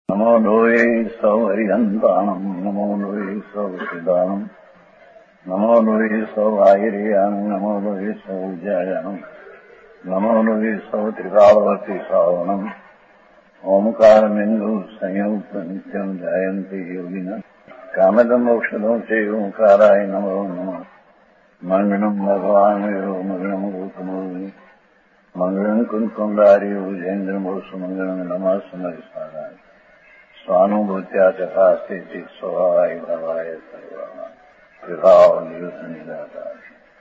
નમો લોહે સૌ હરિહંતાણમ નમો લોહે સૌ સિદાનમ નમો લોહે સૌ આયર્યાણમ નમો લોહે સૌ જયાણમ નમો લોહે સૌ ત્રિકાળવતી શ્રાવણમ ઓમકારમિંદુ સંયુક્ત નિત્યમ જાયંતિ યોગિના કામદમ મોક્ષદો છે ઓંકારાય નમો નમઃ મંગળમ ભગવાન વિરો મંગળમ ગૌતમોની મંગળમ કુંકુંડાર્યો જૈન્દ્રમોષ મંગળમ નમઃ સમરિસારાય સ્વાનુભૂત્યા ચકાસ્તે સ્વભાવાય ભાવાય સર્વા વિભાવ નિયુત નિરાકાર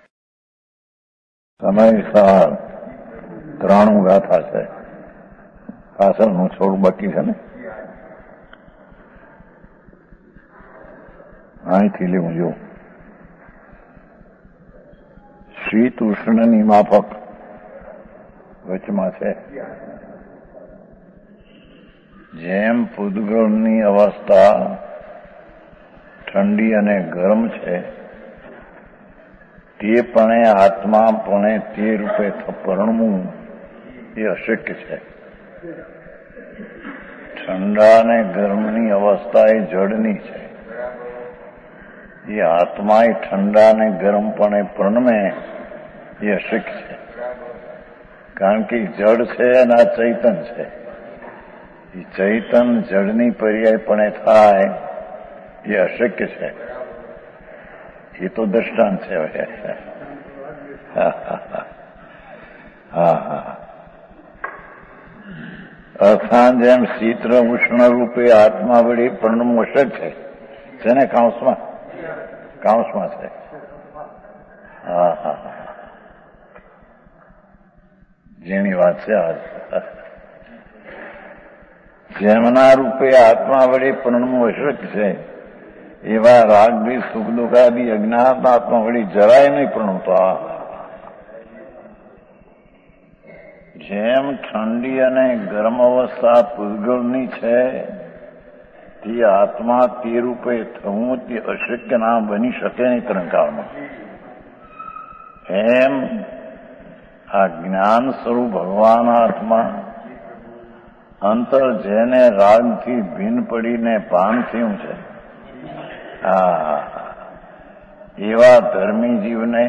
સમયસાર 93 ગાથા છે. પાછળનું થોડું બાકી છે ને, અહીંથી લેવું જો શીત ઉષ્ણની માફક વચમાં છે. જેમ પૂદગળની અવસ્થા ઠંડી અને ગરમ છે, તે પણ આત્મા પણ તે રૂપે પરણવું એ અશક્ય છે. ઠંડા અને ગરમની અવસ્થા એ જળની છે. એ આત્મા એ ઠંડા અને ગરમપણે પ્રણમે એ અશક્ય છે. કારણ કે જળ છે અને આ ચૈતન છે. એ ચૈતન જળની પર્યાયપણે થાય એ અશક્ય છે. એ તો દ્રષ્ટાંત છે. અર્થાન જેમ શીતળ ઉષ્ણ રૂપે આત્મા વડે પરણવું અશક્ય છે. જેને કાંસમાં છે. જેની વાત છે આજ. જેમના રૂપે આત્મા વડે પરણવું અશક્ય છે, એવા રાગ ભી સુખ દુઃખાદી અજ્ઞાત આત્મા વડે જરાય નહીં પરણતા. જેમ ઠંડી અને ગરમ અવસ્થા પૂદગળની છે, તે આત્મા તે રૂપે થવું તે અશક્ય ના બની શકે નહીં તરંકાળમાં. એમ આ જ્ઞાન સ્વરૂપ ભગવાન આત્મા અંતર જેને રાગથી ભીન પડીને ભાન થયું છે, એવા ધર્મી જીવને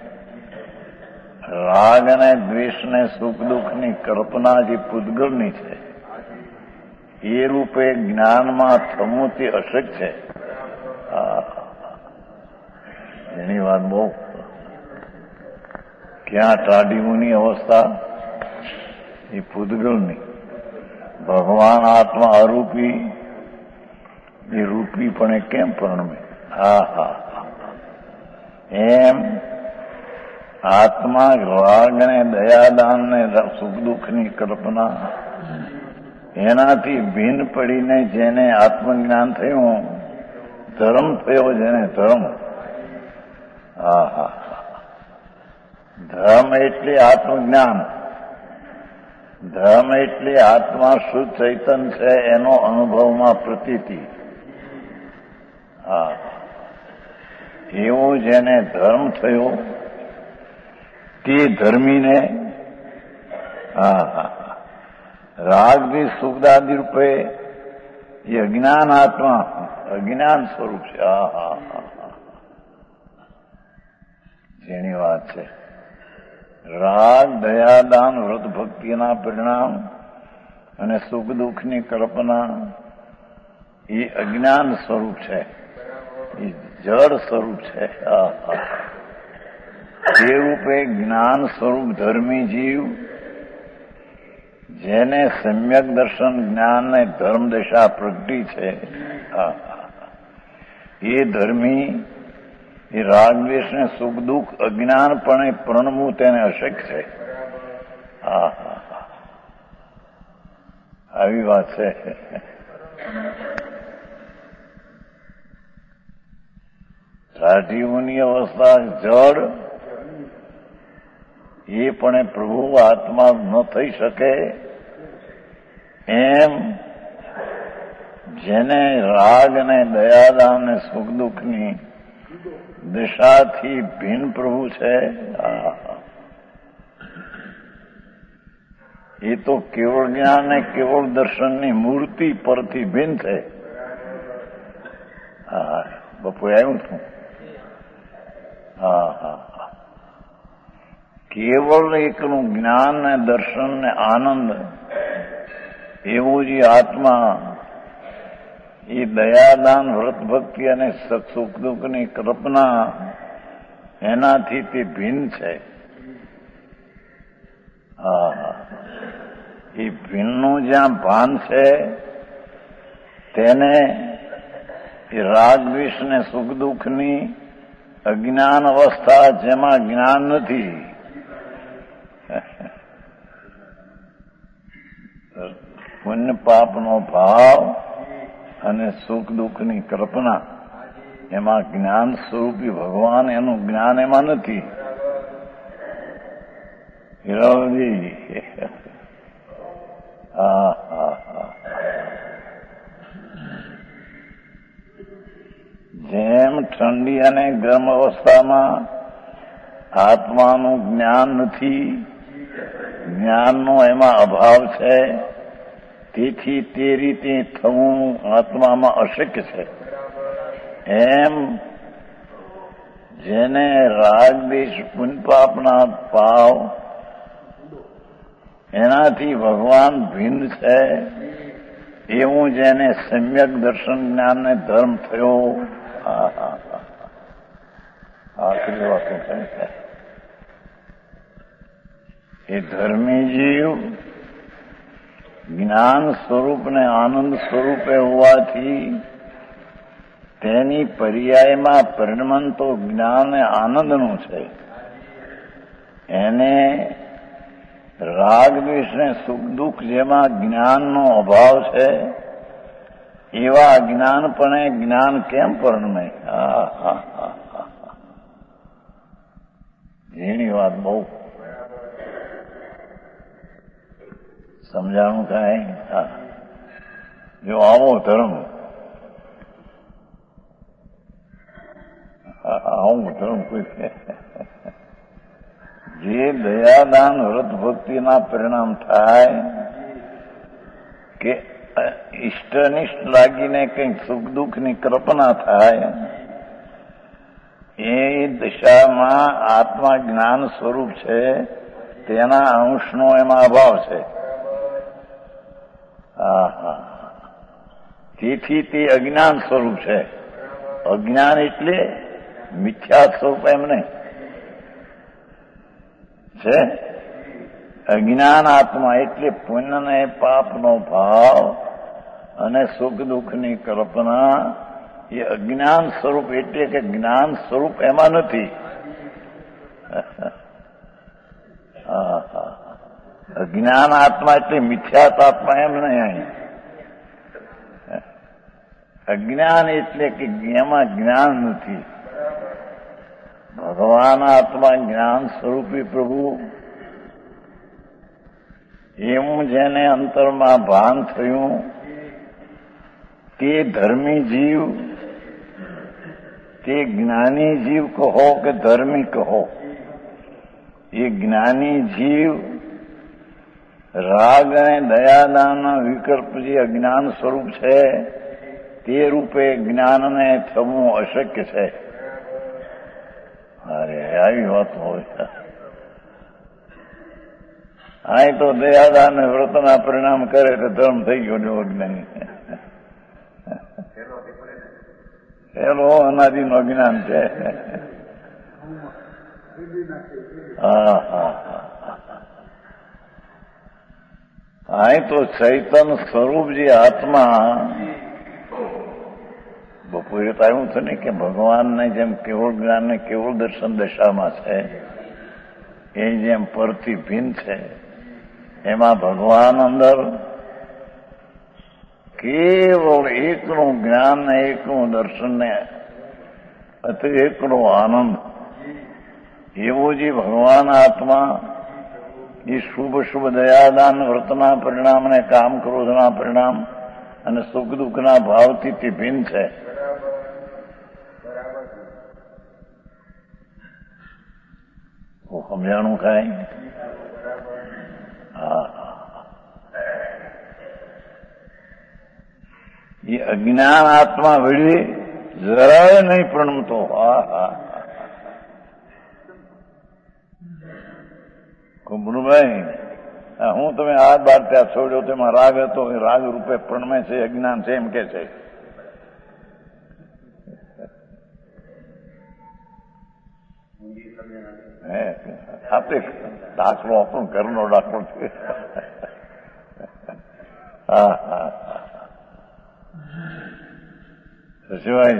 રાગ અને દ્વેષને સુખ દુઃખની કલ્પના જે પૂદગળની છે, એ રૂપે જ્ઞાનમાં થવું તે અશક્ય છે. એની વાત બહુ. ક્યાં ટાઢીઓની અવસ્થા એ પૂદગળની. ભગવાન આત્મા અરૂપી એ રૂપીપણે કેમ પરણમે? એમ આત્મા રાગ ને દયાદાન ને સુખ દુઃખની કલ્પના એનાથી ભિન્ન પડીને જેને આત્મજ્ઞાન થયું, ધર્મ થયો જેને ધર્મ. ધર્મ એટલે આત્મજ્ઞાન. ધર્મ એટલે આત્મા શુદ્ધ ચૈતન છે એનો અનુભવમાં પ્રતીતિ. એવું જેને ધર્મ થયો તે ધર્મીને રાગ ભી સુખદાદી રૂપે એ અજ્ઞાન આત્મા અજ્ઞાન સ્વરૂપ છે. જેની વાત છે. રાગ દયાદાન વ્રત ભક્તિના પરિણામ અને સુખ દુઃખની કલ્પના એ અજ્ઞાન સ્વરૂપ છે. એ જળ સ્વરૂપ છે. તે રૂપે જ્ઞાન સ્વરૂપ ધર્મી જીવ જેને સમ્યક દર્શન જ્ઞાન ને ધર્મ દશા પ્રગટી છે, એ ધર્મી એ રાગદ્વેષ ને સુખ દુઃખ અજ્ઞાનપણે પ્રણવું તેને અશક્ય છે. આવી વાત છે. ટાઢીઓની અવસ્થા જળ એ પણ પ્રભુ આત્મા ન થઈ શકે. એમ જેને રાગ ને દયાદાન ને સુખ દુઃખની દિશાથી ભિન્ન પ્રભુ છે, એ તો કેવળ જ્ઞાન અને કેવળ દર્શનની મૂર્તિ પરથી ભિન્ન છે. હા, બપોરે આવ્યું છું. હા હા હા. કેવળ એકનું જ્ઞાન ને દર્શન ને આનંદ એવું જે આત્મા એ દયાદાન વ્રત ભક્તિ અને સુખ દુઃખની કલ્પના એનાથી તે ભિન્ન છે. હા હા. એ ભિન્નનું જ્યાં ભાન છે તેને એ રાગ દ્વેષ ને સુખ દુઃખની અજ્ઞાન અવસ્થા જેમાં જ્ઞાન નથી, પુણ્ય પાપનો ભાવ અને સુખ દુઃખની કલ્પના એમાં જ્ઞાન સ્વરૂપી ભગવાન એનું જ્ઞાન એમાં નથી. હિરાવજી હા હા હા. જેમ ઠંડી અને ગરમ અવસ્થામાં આત્માનું જ્ઞાન નથી, જ્ઞાનનો એમાં અભાવ છે, તેથી તે રીતે થવું આત્મામાં અશક્ય છે. એમ જેને રાગ દ્વેષ પુણ્ય પાપના ભાવ એનાથી ભગવાન ભિન્ન છે એવું જેને સમ્યક દર્શન જ્ઞાન ને ધર્મ થયો. આખરી વાક્ય છે એ ધર્મી જીવ જ્ઞાન સ્વરૂપ ને આનંદ સ્વરૂપે હોવાથી તેની પર્યાયમાં પરિણમન તો જ્ઞાન અને આનંદનું છે. એને રાગ દ્વેષ ને સુખ દુઃખ જેમાં જ્ઞાનનો અભાવ છે એવા અજ્ઞાનપણે જ્ઞાન કેમ પરિણમે? ઝીણી વાત, બહુ સમજાણું કાંઈ? જો આવો ધર્મ, આવું ધર્મ કોઈ જે દયાદાન વ્રત ભક્તિના પરિણામ થાય કે ઇષ્ટનિષ્ઠ લાગીને કંઈક સુખ દુઃખની કલ્પના થાય, એ દશામાં આત્મા જ્ઞાન સ્વરૂપ છે, તેના અંશનો એમાં અભાવ છે. તેથી તે અજ્ઞાન સ્વરૂપ છે. અજ્ઞાન એટલે મિથ્યા સ્વરૂપ એમ નહીં છે. અજ્ઞાન આત્મા એટલે પુણ્ય ને પાપનો ભાવ અને સુખ દુઃખની કલ્પના એ અજ્ઞાન સ્વરૂપ એટલે કે જ્ઞાન સ્વરૂપ એમાં નથી. અજ્ઞાન આત્મા એટલે મિથ્યાત આત્મા એમ નહીં. અજ્ઞાન એટલે કે એમાં જ્ઞાન નથી. ભગવાન આત્મા જ્ઞાન સ્વરૂપી પ્રભુ એવું જેને અંતરમાં ભાન થયું તે ધર્મી જીવ, તે જ્ઞાની જીવ કહો કે ધર્મી કહો, એ જ્ઞાની જીવ રાગ અને દયાદાનના વિકલ્પ જે અજ્ઞાન સ્વરૂપ છે તે રૂપે જ્ઞાનને થવું અશક્ય છે. અરે આવી વાત હોય. આ તો દયાદાન વ્રતના પરિણામ કરે તો ધર્મ થઈ ગયો જો અજ્ઞાની. એનો અનાદિનું અજ્ઞાન છે. હા હા હા. તો ચૈતન સ્વરૂપ જે આત્મા બપોરે તો આવ્યું છે ને કે ભગવાનને જેમ કેવળ જ્ઞાન ને કેવળ દર્શન દશામાં છે એ જેમ પરથી ભિન્ન છે, એમાં ભગવાન અંદર કેવળ એકનું જ્ઞાન ને એકનું દર્શન ને અતિ એકનો આનંદ એવો જે ભગવાન આત્મા એ શુભ શુભ દયાદાન વ્રતના પરિણામ અને કામ ક્રોધના પરિણામ અને સુખ દુઃખના ભાવથી તે ભિન્ન છે. સમજાણું કાંઈ? હા. એ અજ્ઞાન આત્મા વળી જરાય નહીં પ્રણમતો. ગુરુભાઈ, હું તમે આ બાર ત્યાં છોડ્યો તેમાં રાગ હતો, એ રાગ રૂપે પ્રણમે છે, અજ્ઞાન છે એમ કે છે. આપે દાખલો આપણો ઘરનો દાખલો છે. શિવાય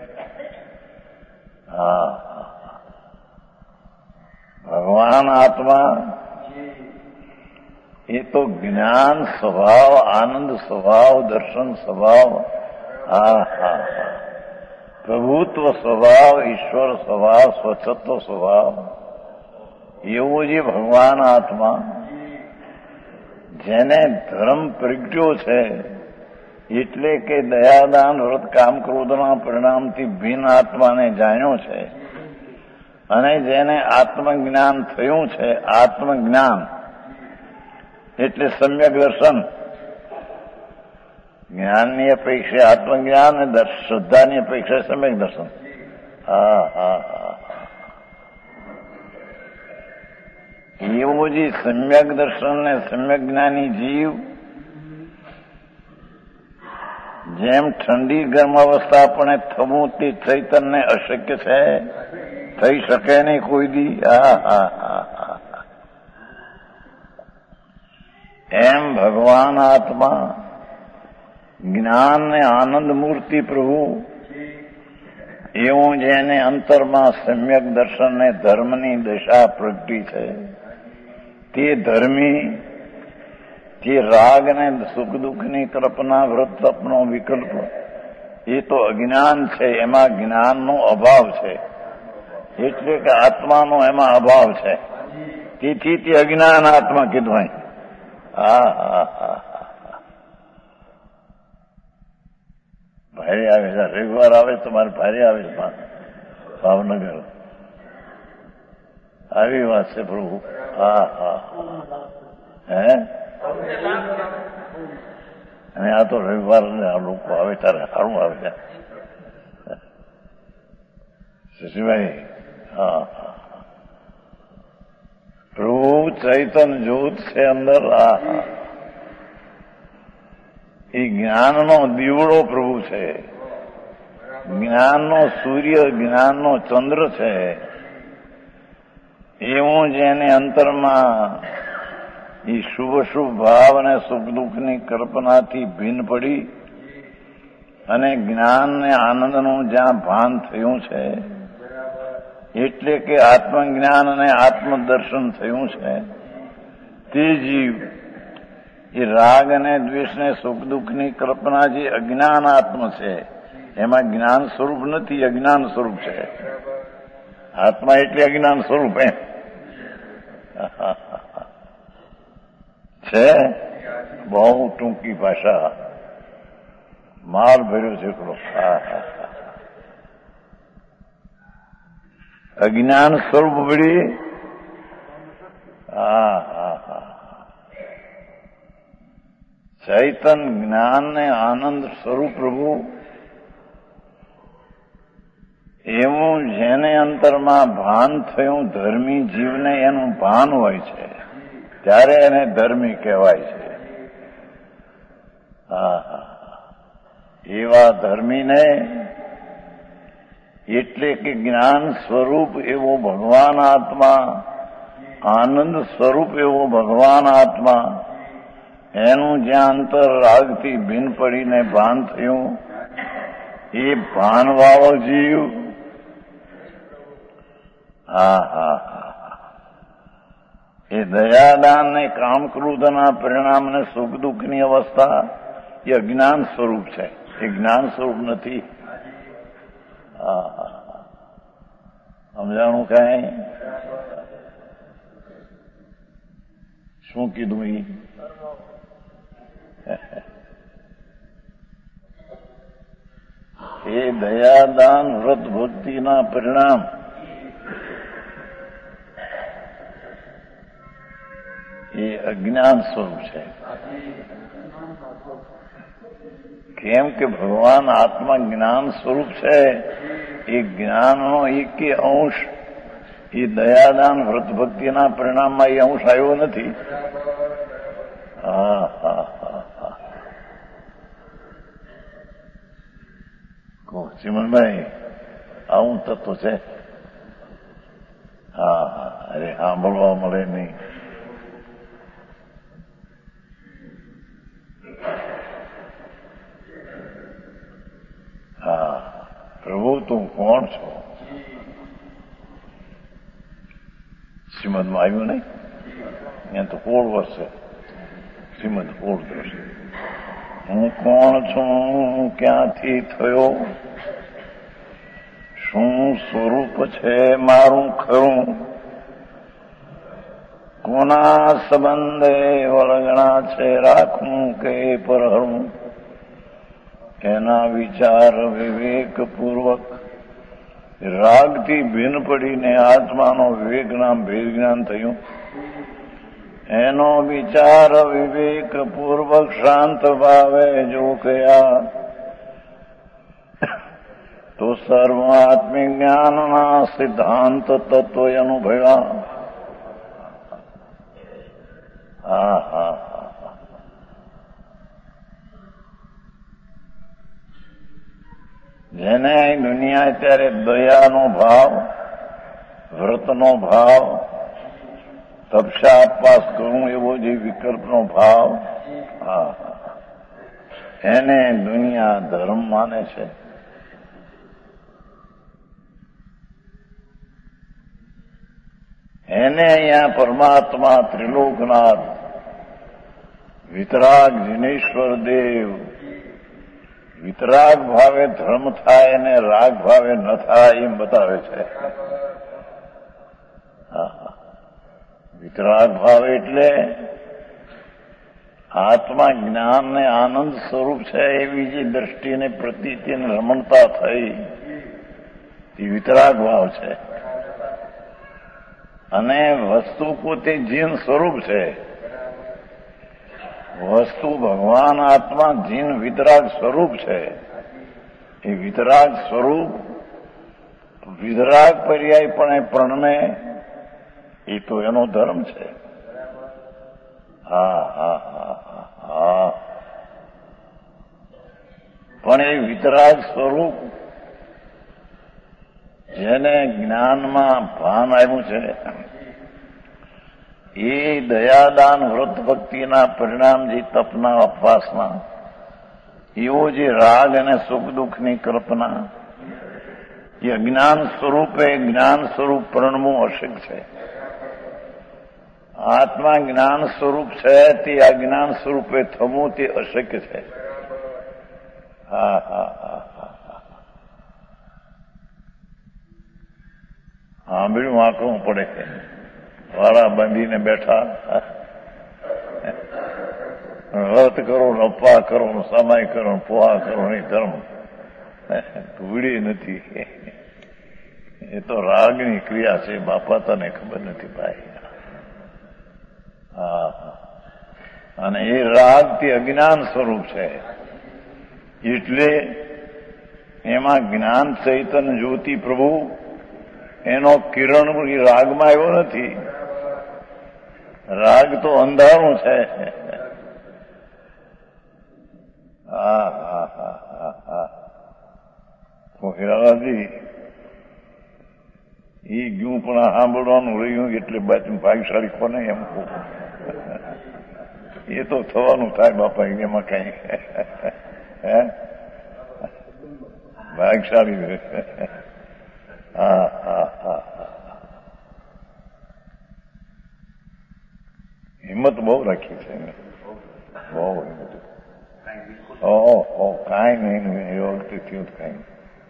ભગવાન આત્મા એ તો જ્ઞાન સ્વભાવ, આનંદ સ્વભાવ, દર્શન સ્વભાવ, પ્રભુત્વ સ્વભાવ, ઈશ્વર સ્વભાવ, સ્વચ્છત્વ સ્વભાવ, એવો જે ભગવાન આત્મા જેને ધર્મ પ્રગટ્યો છે, એટલે કે દયાદાન વ્રત કામ ક્રોધના પરિણામથી ભિન્ન આત્માને જાણ્યો છે, અને જેને આત્મજ્ઞાન થયું છે, આત્મજ્ઞાન એટલે સમ્યક દર્શન, જ્ઞાનની અપેક્ષા આત્મજ્ઞાન અને શ્રદ્ધાની અપેક્ષા સમ્યક દર્શન. એવો જે સમ્યક દર્શન ને સમ્યક જ્ઞાની જીવ જેમ ઠંડી ગરમ અવસ્થા આપણે થવું તે ચૈતન્ય અશક્ય છે, થઈ શકે નહીં કોઈ દી. એમ ભગવાન આત્મા જ્ઞાન ને આનંદ મૂર્તિ પ્રભુ એવું જેને અંતરમાં સમ્યક દર્શન ને ધર્મની દશા પ્રગટી છે, તે ધર્મી જે રાગ ને સુખ દુઃખની કલ્પના વ્રત તપનો વિકલ્પ એ તો અજ્ઞાન છે, એમાં જ્ઞાનનો અભાવ છે, એટલે કે આત્માનો એમાં અભાવ છે, તેથી તે અજ્ઞાન આત્મા કીધું. ભારે આવે છે, રવિવાર આવે તમારે ભારે આવે છે ભાવનગર. આવી વાત છે પ્રભુ. અને આ તો રવિવાર આ લોકો આવે ત્યારે સારું આવે છે. શશીભાઈ, પ્રભુ ચૈતન જ્યોત છે અંદર. એ જ્ઞાનનો દીવડો પ્રભુ છે, જ્ઞાનનો સૂર્ય, જ્ઞાનનો ચંદ્ર છે. એવું જેને અંતરમાં એ શુભ ભાવ અને સુખ દુઃખની કલ્પનાથી ભિન્ન પડી અને જ્ઞાન ને આનંદનું જ્યાં ભાન થયું છે, એટલે કે આત્મજ્ઞાન અને આત્મદર્શન થયું છે, તે જીવ એ રાગ અને દ્વેષ ને સુખ દુઃખની કલ્પના જે અજ્ઞાન આત્મ છે, એમાં જ્ઞાન સ્વરૂપ નથી, અજ્ઞાન સ્વરૂપ છે. આત્મા એટલે અજ્ઞાન સ્વરૂપ એમ છે. બહુ ટૂંકી ભાષા, માલ ભર્યો છે એટલો. અજ્ઞાન સ્વરૂપ વળી ચૈતન જ્ઞાન ને આનંદ સ્વરૂપ પ્રભુ એવું જેને અંતરમાં ભાન થયું, ધર્મી જીવને એનું ભાન હોય છે, ત્યારે એને ધર્મી કહેવાય છે. એવા ધર્મીને એટલે કે જ્ઞાન સ્વરૂપ એવો ભગવાન આત્મા, આનંદ સ્વરૂપ એવો ભગવાન આત્મા, એનું જ્યાં અંતર રાગથી ભિન્ન પડીને ભાન થયું, એ ભાનવાળો જીવ એ દયાદાન ને કામ ક્રોધના પરિણામને સુખ દુઃખની અવસ્થા એ અજ્ઞાન સ્વરૂપ છે, એ જ્ઞાન સ્વરૂપ નથી. સમજાણું કઈ? શું કીધું? એ દયાદાન વ્રત ભક્તિના પરિણામ એ અજ્ઞાન સ્વરૂપ છે. કેમ કે ભગવાન આત્મા જ્ઞાન સ્વરૂપ છે. એ જ્ઞાનનો એકે અંશ એ દયાદાન વ્રત ભક્તિના પરિણામમાં એ અંશ આવ્યો નથી. હા હા હા હા. ચિમનભાઈ આવું તત્વ છે. હા હા. અરે સાંભળવા મળે નહીં. હા પ્રભુ તું કોણ છો? શ્રીમદમાં આવ્યું નહીં. અહીંયા તો 16 વર્ષ છે. શ્રીમદ 16 વર્ષ. હું કોણ છું? ક્યાંથી થયો? શું સ્વરૂપ છે મારું ખરું? કોના સંબંધે વળગણા છે રાખું કે પરહરું? એના વિચાર વિવેકપૂર્વક રાગથી ભિન્ન પડીને આત્માનો વિવેકના ભેદ જ્ઞાન થયું. એનો વિચાર વિવેકપૂર્વક શાંત ભાવે જો કયા તો સર્વાત્મિક જ્ઞાનના સિદ્ધાંત તત્વ અનુભવ્યા. હા હા. જેને દુનિયા અત્યારે દયાનો ભાવ, વ્રતનો ભાવ, તપસ્યા ઉપવાસ કરવું એવો જે વિકલ્પનો ભાવ, હા એને દુનિયા ધર્મ માને છે. એને અહીંયા પરમાત્મા ત્રિલોકનાથ વિતરાગ જીનેશ્વર દેવ વિતરાગ ભાવે ધર્મ થાય અને રાગ ભાવે ન થાય એમ બતાવે છે. વિતરાગ ભાવ એટલે આત્મા જ્ઞાન ને આનંદ સ્વરૂપ છે એવી જે દ્રષ્ટિને પ્રતીતિને રમણતા થઈ એ વિતરાગ ભાવ છે. અને વસ્તુ પોતે જીન સ્વરૂપ છે. વસ્તુ ભગવાન આત્મા જીન વિતરાગ સ્વરૂપ છે. એ વિતરાગ સ્વરૂપ વિતરાગ પર્યાયપણે પ્રણમે એ તો એનો ધર્મ છે. હા હા હા હા. પણ એ વિતરાગ સ્વરૂપ જેને જ્ઞાનમાં ભાન આવ્યું છે એ દયાદાન વ્રત ભક્તિના પરિણામ જે તપના ઉપવાસના એવો જે રાગ અને સુખ દુઃખની કલ્પના એ અજ્ઞાન સ્વરૂપે જ્ઞાન સ્વરૂપ પરણવું અશક્ય છે. આત્મા જ્ઞાન સ્વરૂપ છે તે અજ્ઞાન સ્વરૂપે થવું તે અશક્ય છે. હા હા હા હા. સાંભળ્યું વાંકવું પડે છે. વાળા બાંધીને બેઠા વ્રત કરો અપવા કરો સમય કરો પોહા કરો નહીં ધર્મ ભૂડી નથી. એ તો રાગની ક્રિયા છે. બાપા તને ખબર નથી ભાઈ. હા અને એ રાગ તે અજ્ઞાન સ્વરૂપ છે. એટલે એમાં જ્ઞાન ચૈતન્ય જ્યોતિ પ્રભુ એનો કિરણ રાગમાં આવ્યો નથી. રાગ તો અંધારું છે. હા હા હા હા હા. હીરાલાલજી એ ગયું પણ સાંભળવાનું રહ્યું એટલે બાજુ ભાગ્યશાળી કોને એમ કહું. એ તો થવાનું થાય બાપા એમાં કઈ હે ભાગ્યશાળી. હા હા હા. હિંમત બહુ રાખી છે. બહુ હિંમત. કાંઈ નહીં એ વખતે થયું કાંઈ.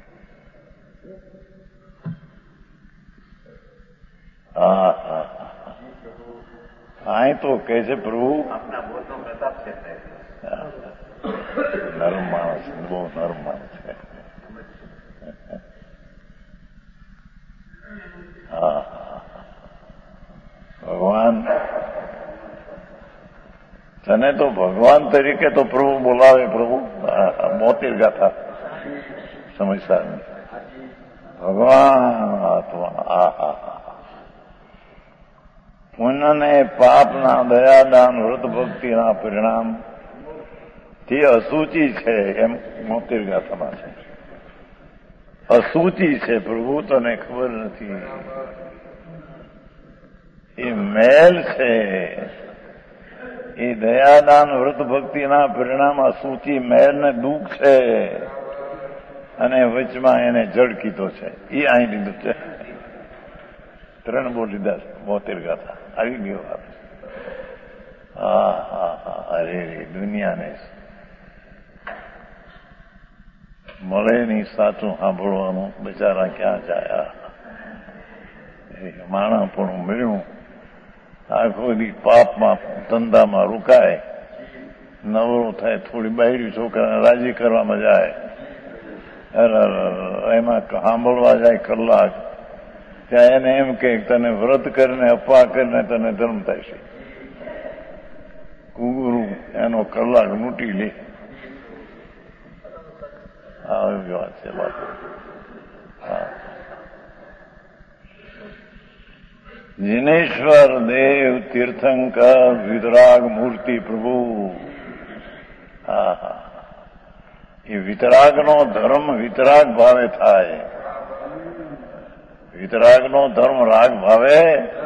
હા હા. કાંઈ તો કહે છે પ્રભુ નરમ માણસ બહુ નરમ માણસ છે. હા ભગવાન તને તો ભગવાન તરીકે તો પ્રભુ બોલાવે. પ્રભુ મોતીર ગાથા સમજતા ભગવાન આત્મા. પુણ્યને પાપના દયાદાન વ્રત ભક્તિના પરિણામ તે અસૂચિ છે એમ મોતીર ગાથામાં છે. અસૂચિ છે પ્રભુ, તને ખબર નથી. એ મેલ છે. એ દયાદાન વ્રત ભક્તિના પરિણામ અસૂચિ મેલ ને દુઃખ છે. અને વચમાં એને જડ કીધો છે. એ અહીં લીધું છે. 3 બોલ લીધા છે મોતીર ગાથા. આવી ગયો વાત. અરે દુનિયાને મળે નહીં સાચું સાંભળવાનું. બિચારા ક્યાં જાય? માણા પણ મળ્યું આખો દી પાપમાં ધંધામાં રોકાય, નવરો થાય થોડી બાયરી છોકરાને રાજી કરવામાં જાય, એમાં સાંભળવા જાય કલાક. ત્યાં એને એમ કે તને વ્રત કરીને અપા કરીને તને ધર્મ થાય છે. કુગુરુ એનો કલાક લૂંટી લે. આવી વાત છે બાપુ. जिनेश्वर देव तीर्थंकर वितराग मूर्ति प्रभु. એ વિતરાગનો ધર્મ વિતરાગ ભાવે થાય. વિતરાગનો ધર્મ રાગ ભાવે.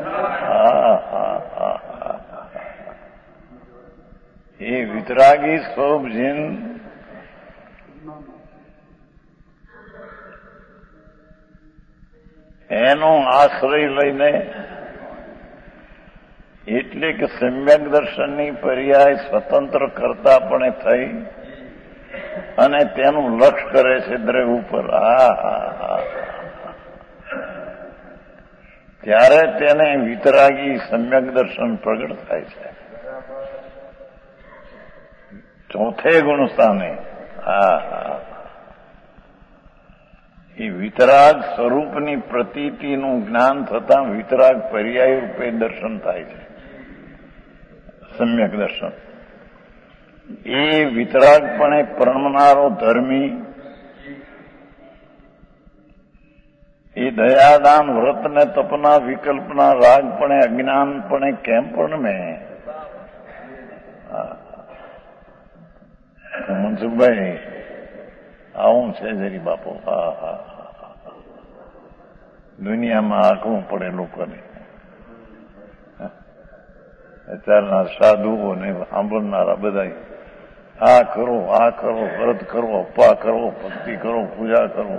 એ વિતરાગી સ્વરૂપ જીન એનો આશ્રય લઈને, એટલે કે સમ્યક દર્શનની પર્યાય સ્વતંત્ર કરતા પણ થઈ અને તેનું લક્ષ્ય કરે છે દ્રવ્ય ઉપર. ત્યારે તેને વિતરાગી સમ્યક દર્શન પ્રગટ થાય છે. ચોથે ગુણ સ્થાને એ વિતરાગ સ્વરૂપની પ્રતીતિનું જ્ઞાન થતાં વિતરાગ પર્યાય રૂપે દર્શન થાય છે, સમ્યક દર્શન. એ વિતરાગપણે પરમનારો ધર્મી, એ દયાદાન વ્રતને તપના વિકલ્પના રાગપણે અજ્ઞાનપણે કેમ પણ મેં મનસુખભાઈ આવું છે જરી બાપુ. દુનિયામાં આંકવું પડે લોકોને. અત્યારના સાધુઓને સાંભળનારા બધા આ કરો, આ કરો, વ્રત કરો, અપા કરો, ભક્તિ કરો, પૂજા કરો.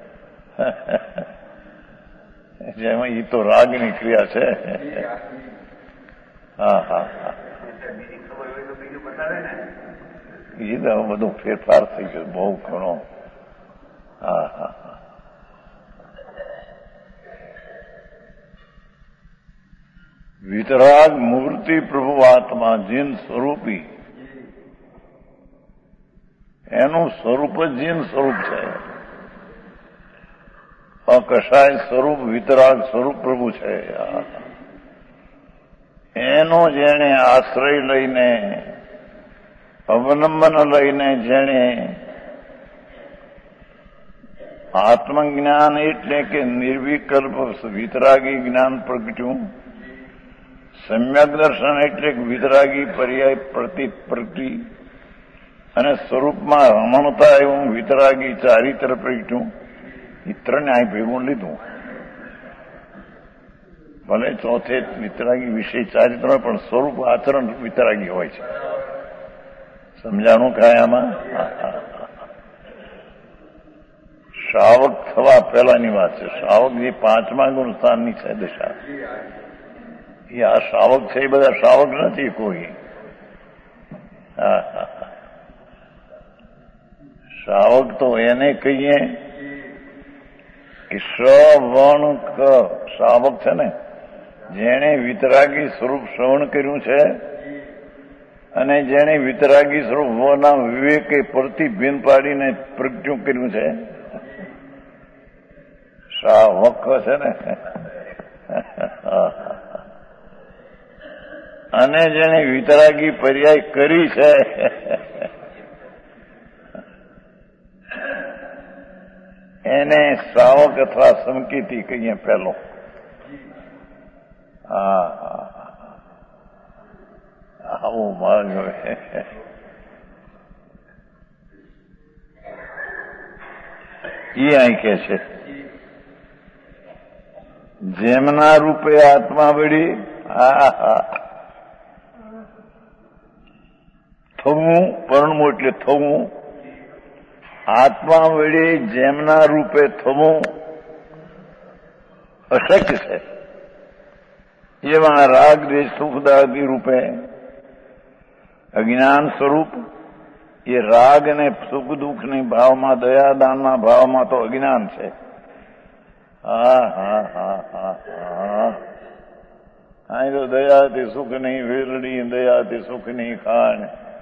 જેમાં એ તો રાગની ક્રિયા છે. એ તો બધો ફેરફાર થઈ ગયો બહુ ઘણો. વિતરાગ મૂર્તિ પ્રભુ આત્મા જીન સ્વરૂપી, એનું સ્વરૂપ જ જીન સ્વરૂપ છે. અકશાય સ્વરૂપ વિતરાગ સ્વરૂપ પ્રભુ છે. એનો જેણે આશ્રય લઈને, અવલંબન લઈને જેણે આત્મજ્ઞાન એટલે કે નિર્વિકલ્પ વિતરાગી જ્ઞાન પ્રગટ્યું, સમ્યક દર્શન એટલે વિતરાગી પર્યાય પ્રતિ અને સ્વરૂપમાં રમણતા એવું વિતરાગી ચારિત્ર પ્રગટ્યું. એ ત્રણે અહીં ભેગું લીધું. ભલે ચોથે વિતરાગી વિષય ચારિત્ર હોય પણ સ્વરૂપ આચરણ વિતરાગી હોય છે. સમજાણું કાંઈ આમાં? શ્રાવક થવા પહેલાની વાત છે. શ્રાવક જે 5મા ગુણ સ્થાનની છે દશા, એ આ શ્રાવક છે એ બધા શ્રાવક નથી કોઈ. શ્રાવક તો એને કહીએ કે શ્રવણ ક શ્રાવક છે ને, જેણે વિતરાગી સ્વરૂપ શ્રવણ કર્યું છે અને જેણે વિતરાગી સ્વરૂપના વિવેકે પ્રતિભિન્ન પાડીને પ્રગટ્યું કર્યું છે, શ્રાવક છે ને. અને જેને વિતરાગી પર્યાય કરી છે એને શ્રાવક અથવા સંકેતી કહીએ પહેલો. હા આવું માર્ગ હવે એ અહીં કે છે જેમના રૂપે આત્મા વળી થવું પરણવું એટલે થવું આત્મા વળી જેમના રૂપે થવું અશક્ય છે એવા રાગ દ્વેષ સુખદાદી રૂપે અજ્ઞાન સ્વરૂપ એ રાગ અને સુખ દુઃખની ભાવમાં દયાદાનના ભાવમાં તો અજ્ઞાન છે. અહીં તો દયાથી સુખ નહીં વેરડી દયાથી સુખ નહીં ખાણ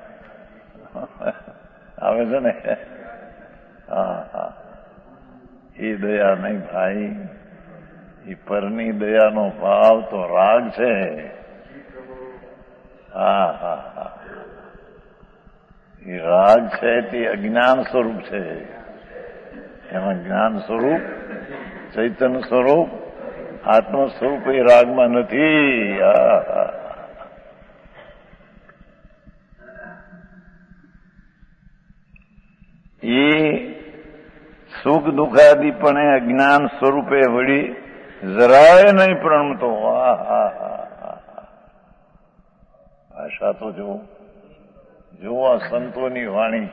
આવે છે ને. એ દયા નહીં ભાઈ, એ પરની દયાનો ભાવ તો રાગ છે. એ રાગ છે તે અજ્ઞાન સ્વરૂપ છે. એમાં જ્ઞાન સ્વરૂપ ચૈતન્ય સ્વરૂપ આત્મ સ્વરૂપ એ રાગમાં નથી. એ સુખ દુઃખાદી પણ અજ્ઞાન સ્વરૂપે વળી જરાય નહીં પ્રણમતો. ભાષા તો જો આ સંતોની વાણી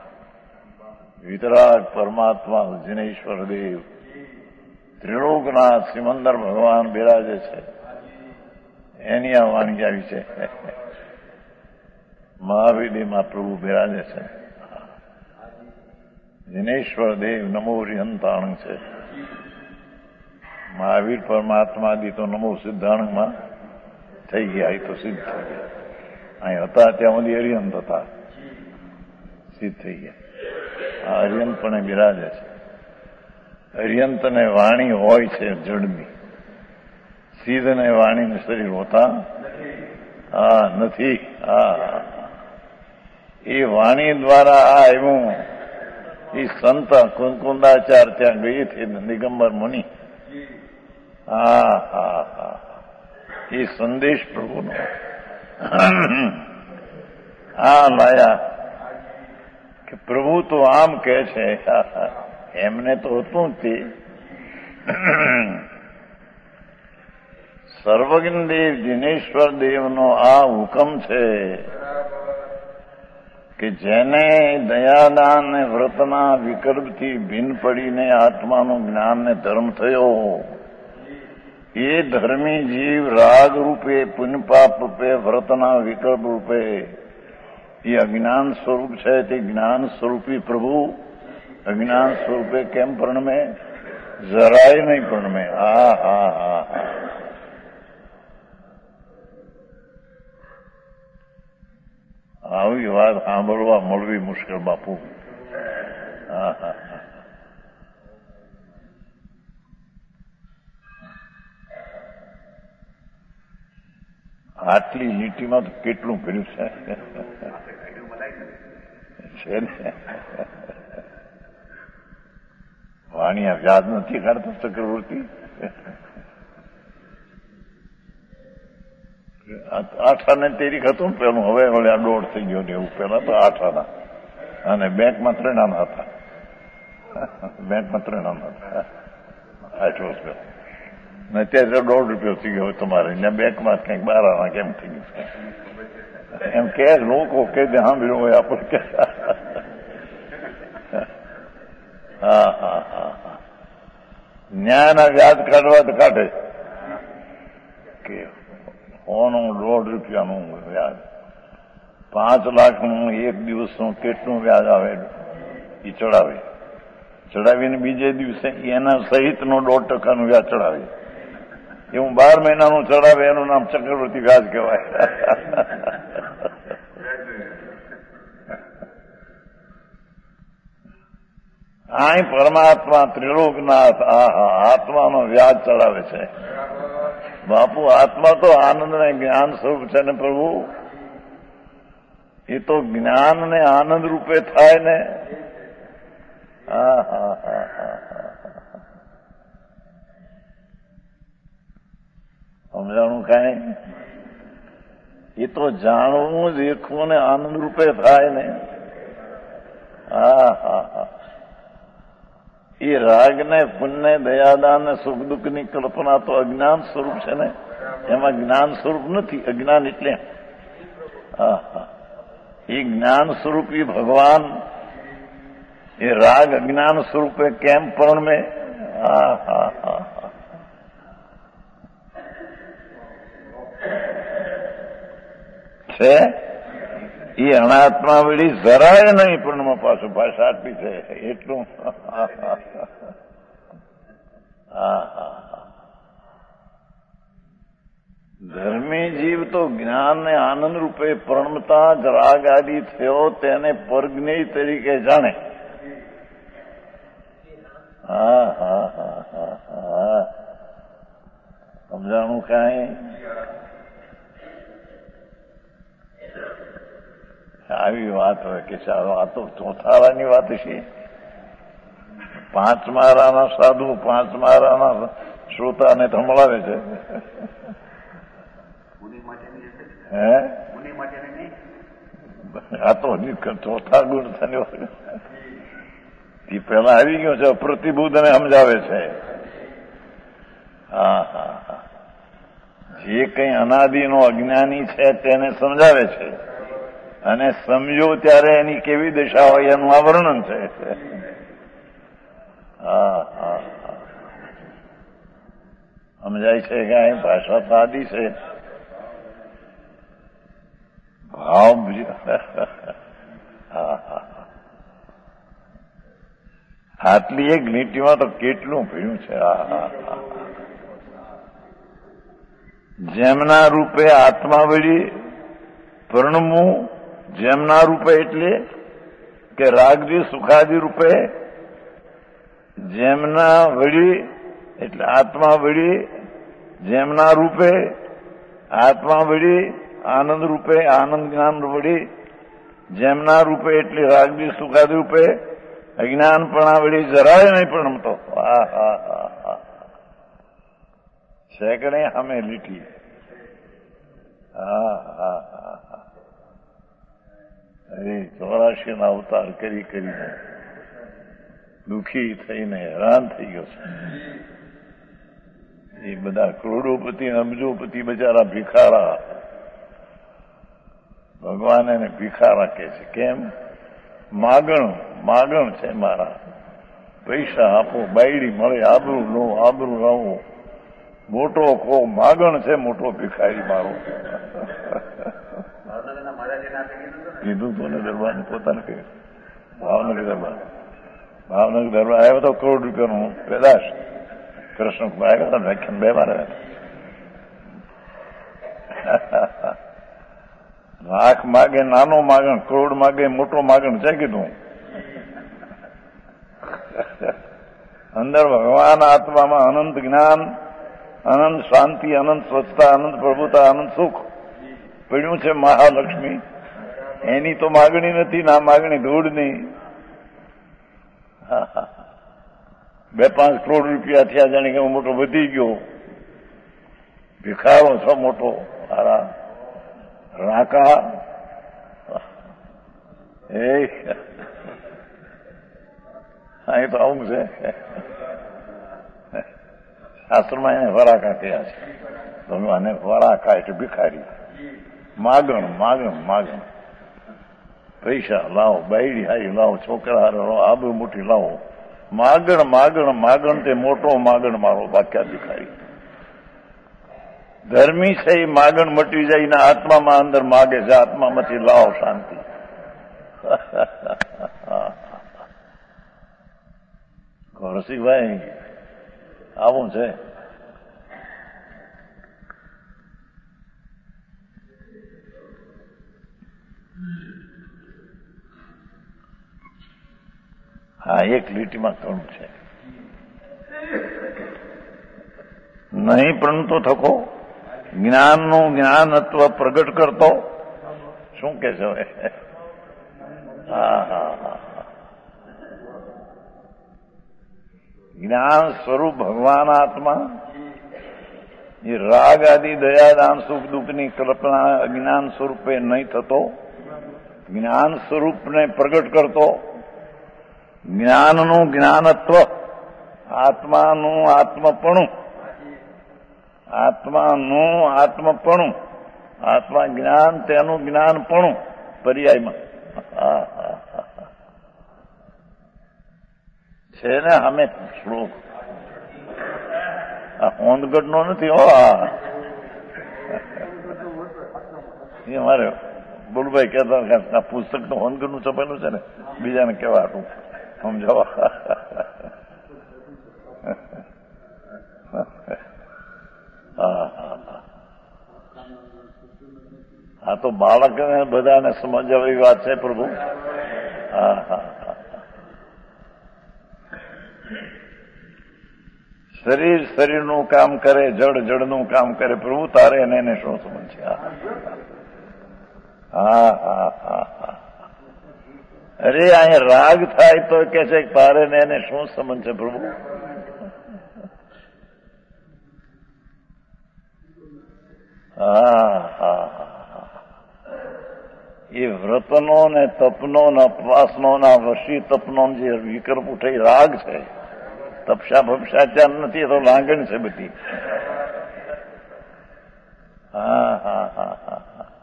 વિતરાગ પરમાત્મા જિનેશ્વર દેવ ત્રિલોકનાથ સિમંદર ભગવાન બિરાજે છે એની આ વાણી આવી છે. મહાવીરમાં પ્રભુ બિરાજે છે. જિનેશ્વર દેવ નમો રિહંતાણંગ છે. મહાવીર પરમાત્માદી તો નમો સિદ્ધાણંગમાં થઈ ગયા. એ તો સિદ્ધ થઈ ગયા. અહીં હતા ત્યાં સુધી અરિહંત હતા, સિદ્ધ થઈ ગયા. આ અરિહંત પણ બિરાજે છે. અરિહંતને વાણી હોય છે જડની, સિદ્ધને વાણીને શરીર હોતા નથી. એ વાણી દ્વારા આ આવ્યું. એ સંત કુંકુંદાચાર ત્યાં ગઈ હતી દિગંબર મુનિ. એ સંદેશ પ્રભુનો લાયા કે પ્રભુ તો આમ કે છે. એમને તો હતું જ તે સર્વજ્ઞ દેવ જિનેશ્વર દેવનો આ હુકમ છે કે જેને દયાદાન ને વ્રતના વિકલ્પથી ભિન્ન પડીને આત્માનું જ્ઞાન ને ધર્મ થયો, એ ધર્મી જીવ રાગ રૂપે પુણ્યપાપ રૂપે વ્રતના વિકલ્પ રૂપે એ અજ્ઞાન સ્વરૂપ છે. તે જ્ઞાન સ્વરૂપી પ્રભુ અજ્ઞાન સ્વરૂપે કેમ પ્રણમે? જરાય નહીં પ્રણમે. આવી વાત સાંભળવા મળવી મુશ્કેલ બાપુ. આટલી લીટીમાં તો કેટલું કર્યું છે ને. વાણિયા વ્યાજ નથી કાઢતો ચક્રવર્તી. 8 આને તેરીખ હતું ને પેલું, હવે વળે આ 1.5 થઈ ગયો ને એવું. પેલા તો 8 આના અને બેંકમાં 3 આના હતા. બેંકમાં 3 આના હતા 8 વર્ષ પહેલા. ને અત્યારે 1.5 રૂપિયો થઈ ગયો તમારે. ને બેંકમાં કંઈક 12 આના કેમ થઈ ગયું એમ કે લોકો કે સાંભળ્યું હોય આપણે કે. ન્યાયના વ્યાજ કાઢવા તો કાઢે કે હોનું 1.5 રૂપિયાનું વ્યાજ, 5 લાખનું એક દિવસનું કેટલું વ્યાજ આવે એ ચડાવે. ચડાવીને બીજે દિવસે એના સહિતનો 1.5% વ્યાજ ચડાવે. એવું 12 મહિનાનું ચડાવે એનું નામ ચક્રવર્તી વ્યાજ કહેવાય. અહીં પરમાત્મા ત્રિલોકનાથ આત્માનો વ્યાજ ચડાવે છે. બાપુ આત્મા તો આનંદ ને જ્ઞાન સ્વરૂપ છે ને પ્રભુ, એ તો જ્ઞાન ને આનંદ રૂપે થાય ને. હા હા હા હા સમજાણું કાંઈ? એ તો જાણવું દેખવું ને આનંદ રૂપે થાય ને. હા હા હા એ રાગ ને પુણ્ય દયાદાન ને સુખ દુઃખની કલ્પના તો અજ્ઞાન સ્વરૂપ છે ને, એમાં જ્ઞાન સ્વરૂપ નથી. અજ્ઞાન એટલે હા હા એ જ્ઞાન સ્વરૂપી ભગવાન એ રાગ અજ્ઞાન સ્વરૂપે કેમ પરણમે? હા હા હા છે એ અનાત્મા વળી જરાય નહીં પૂર્ણમાં. પાછું ભાષા આટલી છે એટલું. હા હા ધર્મી જીવ તો જ્ઞાન ને આનંદ રૂપે પ્રણમતા જ રાગ આદિ થયો તેને પરજ્ઞેય તરીકે જાણે. હા હા હા હા હા સમજાણું કાંઈ? આવી વાત હોય કે ચાલો આ તો ચોથારાની વાત છે. 5 મારાના સાધુ 5 મારાના શ્રોતાને સંભળાવે છે. હે આ તો ચોથા ગુણ થયો એ પેલા આવી ગયો છે. અપ્રતિબુદ્ધને સમજાવે છે. હા હા હા જે કઈ અનાદિનો અજ્ઞાની છે તેને સમજાવે છે, અને સમજો ત્યારે એની કેવી દશા હોય એનું આ વર્ણન છે. હા હા હા સમજાય છે કે અહીં ભાષા સાદી છે, ભાવ હા હા આટલી એક લીટીમાં તો કેટલું ભીડ્યું છે. હા હા હા જેમના રૂપે આત્મા વળી પરણમું. જેમના રૂપે એટલે કે રાગજી સુખાદી રૂપે, જેમના વળી એટલે આત્મા વળી, જેમના રૂપે આત્મા વળી આનંદ રૂપે, આનંદ જ્ઞાન વળી, જેમના રૂપે એટલે રાગજી સુખાદી રૂપે અજ્ઞાનપણા વળી જરાય નહીં પ્રણમતો. હા હા હા હા સેકડે અમે લીટી. હા હા હા હા અરે 84 અવતાર કરી કરીને દુઃખી થઈને હેરાન થઈ ગયો છે. એ બધા કરોડોપતિ અબજોપતિ બચારા ભિખારા, ભગવાન એને ભિખારા કહે છે. કેમ? માગણ છે મારા, પૈસા આપો, બાયડી મળે, આબરૂ લો, આબરૂ રહો, મોટો કો માગણ છે, મોટો ભિખારી મારો. કીધું તો ને દરબારને પોતાને કહ્યું. ભાવનગર દરબાર આવ્યો તો, કરોડ રૂપિયાનું પેદાશ કૃષ્ણ કુમાર આવ્યા હતા, વ્યાખ્યાન 2 વાર આવ્યા. લાખ માગે નાનો માગણ, કરોડ માગે મોટો માગણ છે કીધું. અંદર ભગવાન આત્મામાં અનંત જ્ઞાન, અનંત શાંતિ, અનંત સ્વચ્છતા, અનંત પ્રભુતા, અનંત સુખ પડ્યું છે. મહાલક્ષ્મી એની તો માગણી નથી, ના માગણી ધૂળની. 2-5 કરોડ રૂપિયા થયા, જાણે કે હું મોટો વધી ગયો, ભિખારો છો મોટો. રાકા અહીં તો આવું છે. શાસ્ત્રમાં એને વરાકા કહ્યા છે. ભગવાને વરાકા એટલે ભિખારી. માગણ પૈસા લાવો, બાયડી હારી લાવો, છોકરા હારે લાવો, આબરૂ મોટી લાવો. માગણ તે મોટો માગણ મારો, બાક્યા ભિખારી. ધર્મી છે એ માગણ મટી જાય ને આત્મામાં અંદર માગે છે, આત્મામાંથી લાવો શાંતિ. રસિકભાઈ આવું છે. હા એક લીટીમાં ઘણું છે. નહીં પરંતુ થકો જ્ઞાનનું જ્ઞાનત્વ પ્રગટ કરતો શું કે છે હવે? હા હા હા, જ્ઞાન સ્વરૂપ ભગવાન આત્મા એ રાગ આદિ દયાદાન સુખ દુઃખની કલ્પના અજ્ઞાન સ્વરૂપે નહીં થતો, જ્ઞાન સ્વરૂપને પ્રગટ કરતો, જ્ઞાનનું જ્ઞાનત્વ, આત્માનું આત્મપણું, આત્માનું આત્મપણું, આત્મા જ્ઞાન તેનું જ્ઞાનપણું પર્યાયમાં છે ને. અમે શ્લોક આ હોંદગઢનો નથી હો. એ મારે બોલભાઈ કહેતા આ પુસ્તક તો હોંદગઢનું છપેલું છે ને, બીજાને કેવા હતું સમજાવવા. આ તો બાળકને બધાને સમજાવવી વાત છે પ્રભુ. હા હા, શરીર શરીરનું કામ કરે, જડ જડનું કામ કરે. પ્રભુ તારે એને શું સમજ છે? હા હા હા હા, અરે અહીંયા રાગ થાય તો કે છે તારે ને એને શું સંબંધ છે પ્રભુ? હા હા, એ વ્રતનો ને તપનો ને અપવાસનો ના વશી તપનો જે વિકલ્પ ઉઠે રાગ છે. તપસા ભપસા ચાલ નથી, એ તો લાગણ છે બધી. હા હા હા હા,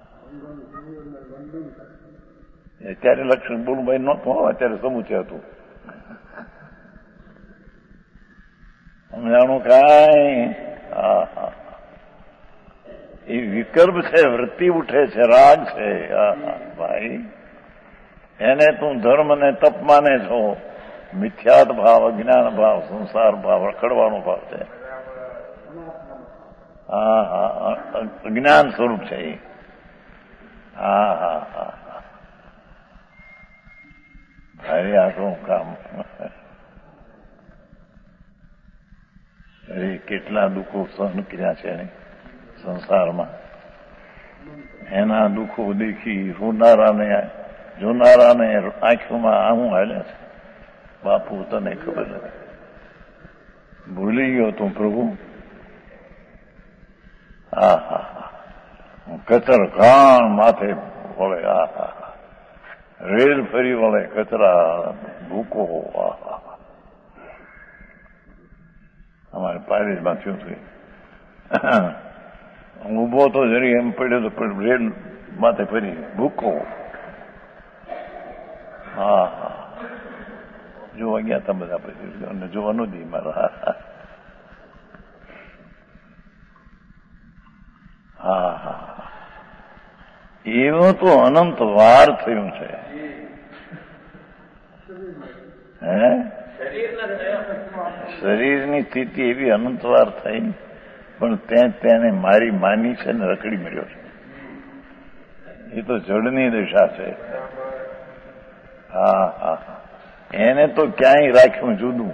અત્યારે લક્ષણ બોલુભાઈ નહોતું, અત્યારે સમુચે હતું. સમજાણું કાંઈ? હા હા, એ વિકલ્પ છે, વૃત્તિ ઉઠે છે, રાગ છે. ભાઈ એને તું ધર્મ ને તપ માને છો, મિથ્યાત ભાવ, અજ્ઞાન ભાવ, સંસાર ભાવ, રખડવાનો ભાવ છે. હા હા, અજ્ઞાન સ્વરૂપ છે એ. હા હા હા, ભાઈ આ શું કામ? અરે કેટલા દુઃખો સહન કર્યા છે સંસારમાં. એના દુઃખો દેખી રોનારાને જોનારાને આંખોમાં આવું હાલે છે. બાપુ તને ખબર નથી, ભૂલી ગયો તું પ્રભુ. હા હા હા, કચર ઘાણ માથે વળે. હા હા, રેલ ફરી વળે, કચરા ભૂકો. હા હા, અમારે પારેજમાં થયું હતું. ઉભો તો જરી એમ પડ્યો તો રેલ માથે ફરી ભૂકો. હા હા, જોવા ગયા હતા બધા, પછી અને જોવા ન દી મારા. હા હા, એવું તો અનંત વાર થયું છે. હે, શરીરની સ્થિતિ એવી અનંત વાર થઈ, પણ તેને મારી માની છે ને રખડી મળ્યો છે. એ તો જડની દશા છે. હા હા, એને તો ક્યાંય રાખ્યું જુદું.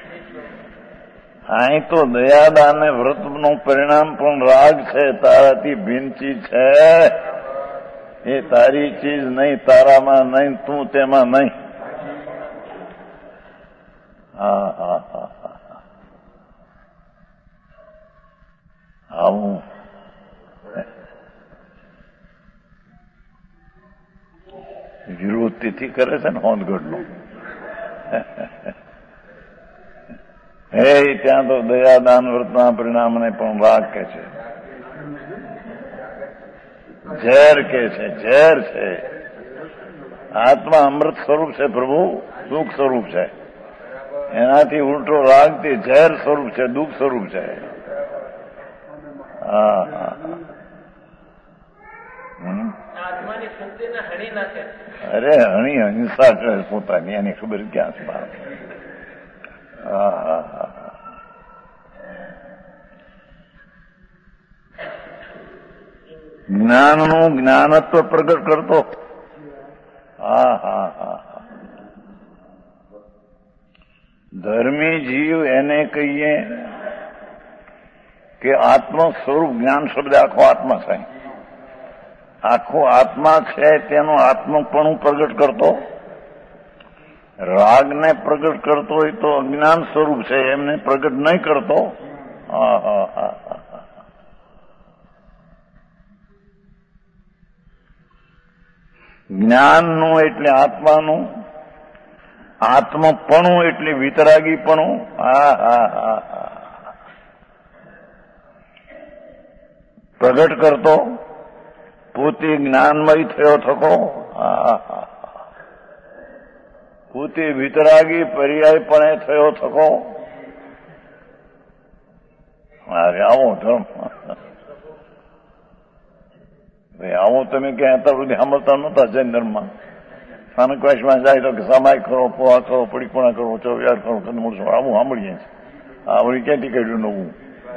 અહીં તો દયાદાન ને વ્રતનું પરિણામ પણ રાગ છે. તારાથી ભિન્ન ચીજ છે. એ તારી ચીજ નહીં, તારામાં નહીં, તું તેમાં નહીં. હા હા હા હા, આવું વિરોધ તેથી કરે છે ને હોંદગઢનો. હે ત્યાં તો દયાદાન વ્રતના પરિણામને પણ રાગ કે છે, ઝેર કે છે, ઝેર છે. આત્મા અમૃત સ્વરૂપ છે પ્રભુ, સુખ સ્વરૂપ છે. એનાથી ઉલટો રાગ તે ઝેર સ્વરૂપ છે, દુઃખ સ્વરૂપ છે. હા હા, અરે હણી અહિંસા કરે પોતાની, એની ખબર ક્યાં છે? હા હા હા, જ્ઞાનનું જ્ઞાનત્વ પ્રગટ કરતો. હા હા હા, ધર્મી જીવ એને કહીએ કે આત્મ સ્વરૂપ જ્ઞાન શબ્દ આખો આત્મા છે. આખો આત્મા છે તેનું આત્મપણું પ્રગટ કરતો, રાગને પ્રગટ કરતો હોય તો અજ્ઞાન સ્વરૂપ છે એમને પ્રગટ નહીં કરતો. જ્ઞાનનું એટલે આત્માનું, આત્મપણું એટલે વિતરાગીપણું. પ્રગટ કરતો, પોતે જ્ઞાનમય થયો થકો, પોતે વિતરાગી પર્યાયપણે થયો થકો. અરે આવો ધર્મ, આવો તમે ક્યાં અત્યાર સુધી સાંભળતા નહોતા જૈન ધર્મમાં. સ્થાનકવાસમાં જાય તો સમાય કરો, પોહા કરો, પડીપણા કરો, ચોવ્યાર કરો, કંદમૂળ આવું સાંભળીએ છીએ. આ વળી ક્યાંથી કાઢ્યું નવું?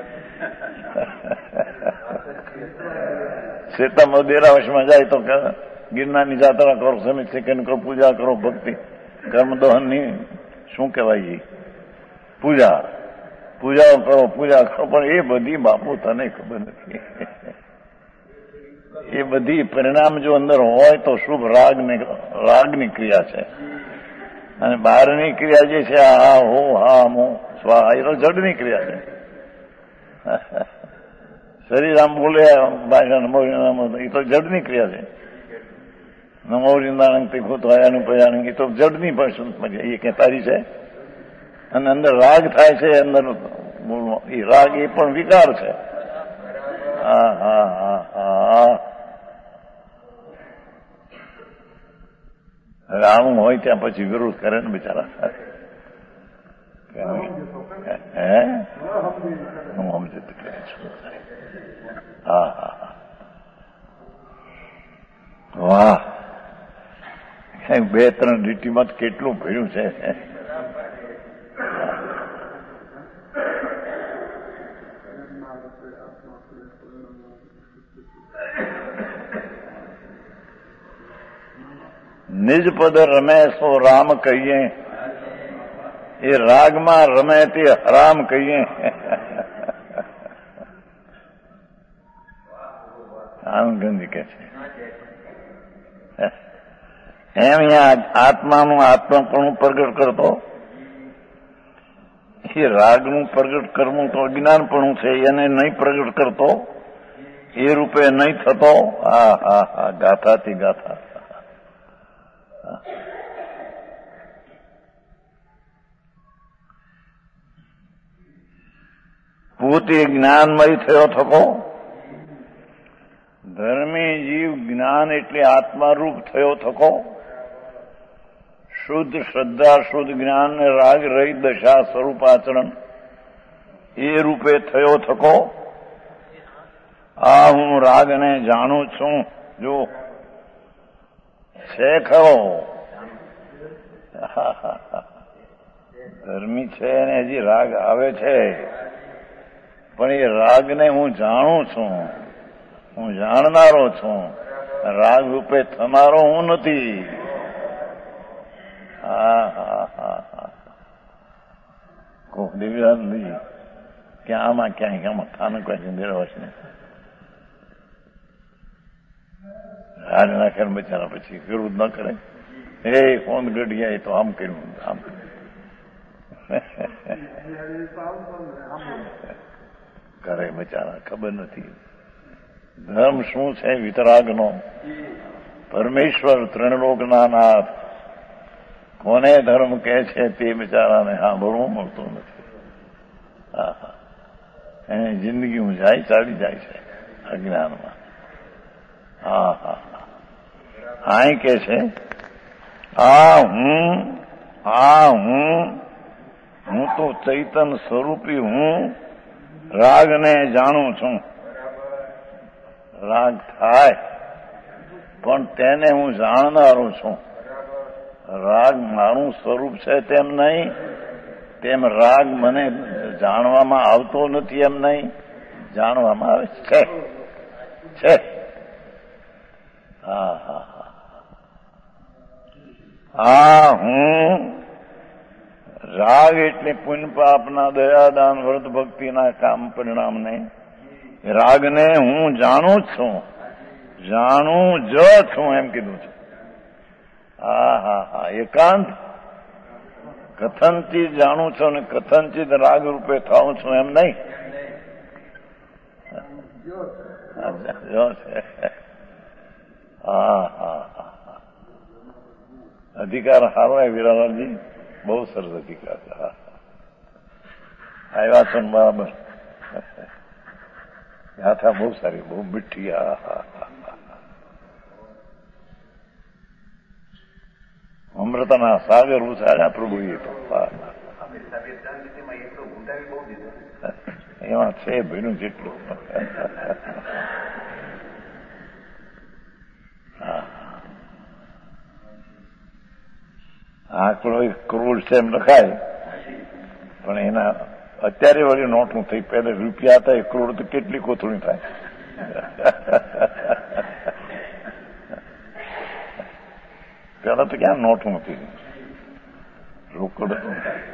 શેતામાં દેરાવશમાં જાય તો ગિરનારની જાત્રા કરો, સમિત સેકન્ડ કરો, પૂજા કરો, ભક્તિ કર્મ દહનની શું કહેવાય પૂજા કરો, પૂજા કરો. પણ એ બધી બાપુ તને ખબર નથી. એ બધી પરિણામ જો અંદર હોય તો શુભ રાગની ક્રિયા છે, અને બહારની ક્રિયા જે છે આ હો હા મો સ્વાહા એ તો જડની ક્રિયા છે. શરીર આમ બોલે ભાષા નમો એ તો જડની ક્રિયા છે. નમો વૃંદાનંદ તીખું થયાનું પયાનું એ તો જડની પણ એ ક્યાં તારી છે. અને અંદર રાગ થાય છે, અંદર એ રાગ એ પણ વિકાર છે. આવું હોય ત્યાં પછી વિરોધ કરે ને બિચારા. હું સમજે વાહ, બે ત્રણ લીટીમાં કેટલું ભર્યું છે. નિજ પદ રમે સો રામ કહીએ, એ રાગમાં રમે તે હરામ કહીએ. આનંદગંધી કે છે એમ અહીંયા આત્માનું આત્માપણું પ્રગટ કરતો, એ રાગનું પ્રગટ કરવું તો અજ્ઞાનપણું છે, એને નહીં પ્રગટ કરતો, એ રૂપે નહીં થતો. ગાથાથી ગાથા. પોતે જ્ઞાનમય થયો થકો. ધર્મી જીવ જ્ઞાન એટલે આત્મારૂપ થયો થકો. શુદ્ધ શ્રદ્ધા, શુદ્ધ જ્ઞાન ને રાગ રહિત દશા સ્વરૂપ આચરણ એ રૂપે થયો થકો. આ હું રાગને જાણું છું. જો છે ખરો ધર્મી છે ને હજી રાગ આવે છે, પણ એ રાગને હું જાણું છું, હું જાણનારો છું. રાગ રૂપે થનારો હું નથી. દેવીરાજજી ક્યાં આમાં ક્યાંય આમાં સ્થાનક હોય મેળવશે ને હાર નાખે બચારા પછી વિરોધ ન કરે. એ ફોન ગઢિયા એ તો આમ કર્યું આમ કરે બચારા, ખબર નથી ધર્મ શું છે. વિતરાગનો પરમેશ્વર ત્રણલોકના નાથ કોને ધર્મ કહે છે તે બિચારાને સાંભળવું મળતું નથી. એને જિંદગી ઊંચાઈ ચાલી જાય છે અજ્ઞાનમાં. અહીં કે છે હું તો ચૈતન સ્વરૂપી હું રાગને જાણું છું. રાગ થાય પણ તેને હું જાણનારો છું. રાગ મારું સ્વરૂપ છે તેમ નહીં, તેમ રાગ મને જાણવામાં આવતો નથી એમ નહીં, જાણવામાં આવે છે. હું રાગ એટલે પુણ્ય પાપના દયાદાન વ્રત ભક્તિના કામ પરિણામને રાગને હું જાણું જ છું, જાણું જ છું એમ કીધું છે. હા, એકાંત કથનથી જાણું છું ને કથનથી રાગ રૂપે થાઉં છું એમ નહીં. અધિકાર સારો એ વિરાલાલજી, બહુ સરસ અધિકાર છે. આવ્યા છો ને બરાબર. ગાથા બહુ સારી, બહુ મીઠી. અમૃતના સાગર ઉછાળ્યા પ્રભુએ તો. એમાં છે ભીનું જેટલું. આંકડો 1 કરોડ છે એમ લખાય, પણ એના અત્યારે વળી નોટું થઈ. પહેલે રૂપિયા હતા 1 કરોડ તો કેટલી કોથળી થાય. પેલા તો ક્યાં નોટું હતી, રોકડ હતું.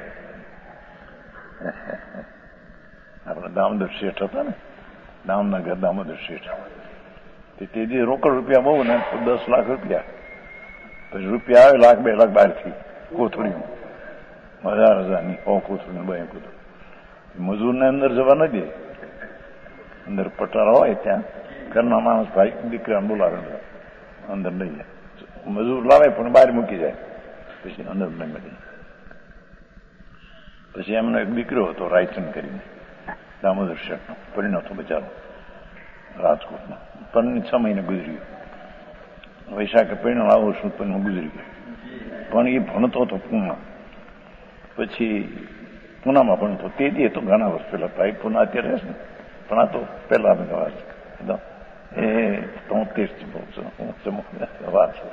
આપણે દામોદર શેઠ હતા ને, દામનગર દામોદર શેઠ, તેથી રોકડ રૂપિયા બહુ ને 10 લાખ રૂપિયા. પછી રૂપિયા આવે 1 લાખ 2 લાખ બહારથી કોથળીમાં, 1000,000ની 100 કોથળી 2 કોથળી. મજૂરને અંદર જવા ન દે, અંદર પટારા હોય ત્યાં ઘરના માણસ ભાઈ દીકરાને બોલાવે અંદર લઈ જાય. મજૂર લાવે પણ બહાર મૂકી જાય, પછી અંદર નહીં મળે. પછી એમનો એક દીકરો હતો રાયચંદ કરીને, દામોદર શેઠનો, પરિણ્યો હતો બચારો રાજકોટમાં. 6 મહિને ગુજરી ગયો. વૈશાખે પરિણામ આવો છું પણ ગુજરી ગયો. પણ એ ભણતો હતો પૂના, પછી પૂનામાં ભણતો. તે દી તો ઘણા વર્ષ પહેલા, ભાઈ પૂના અત્યારે રહેશે ને, પણ આ તો પહેલા વાત એ 73 વાત છે.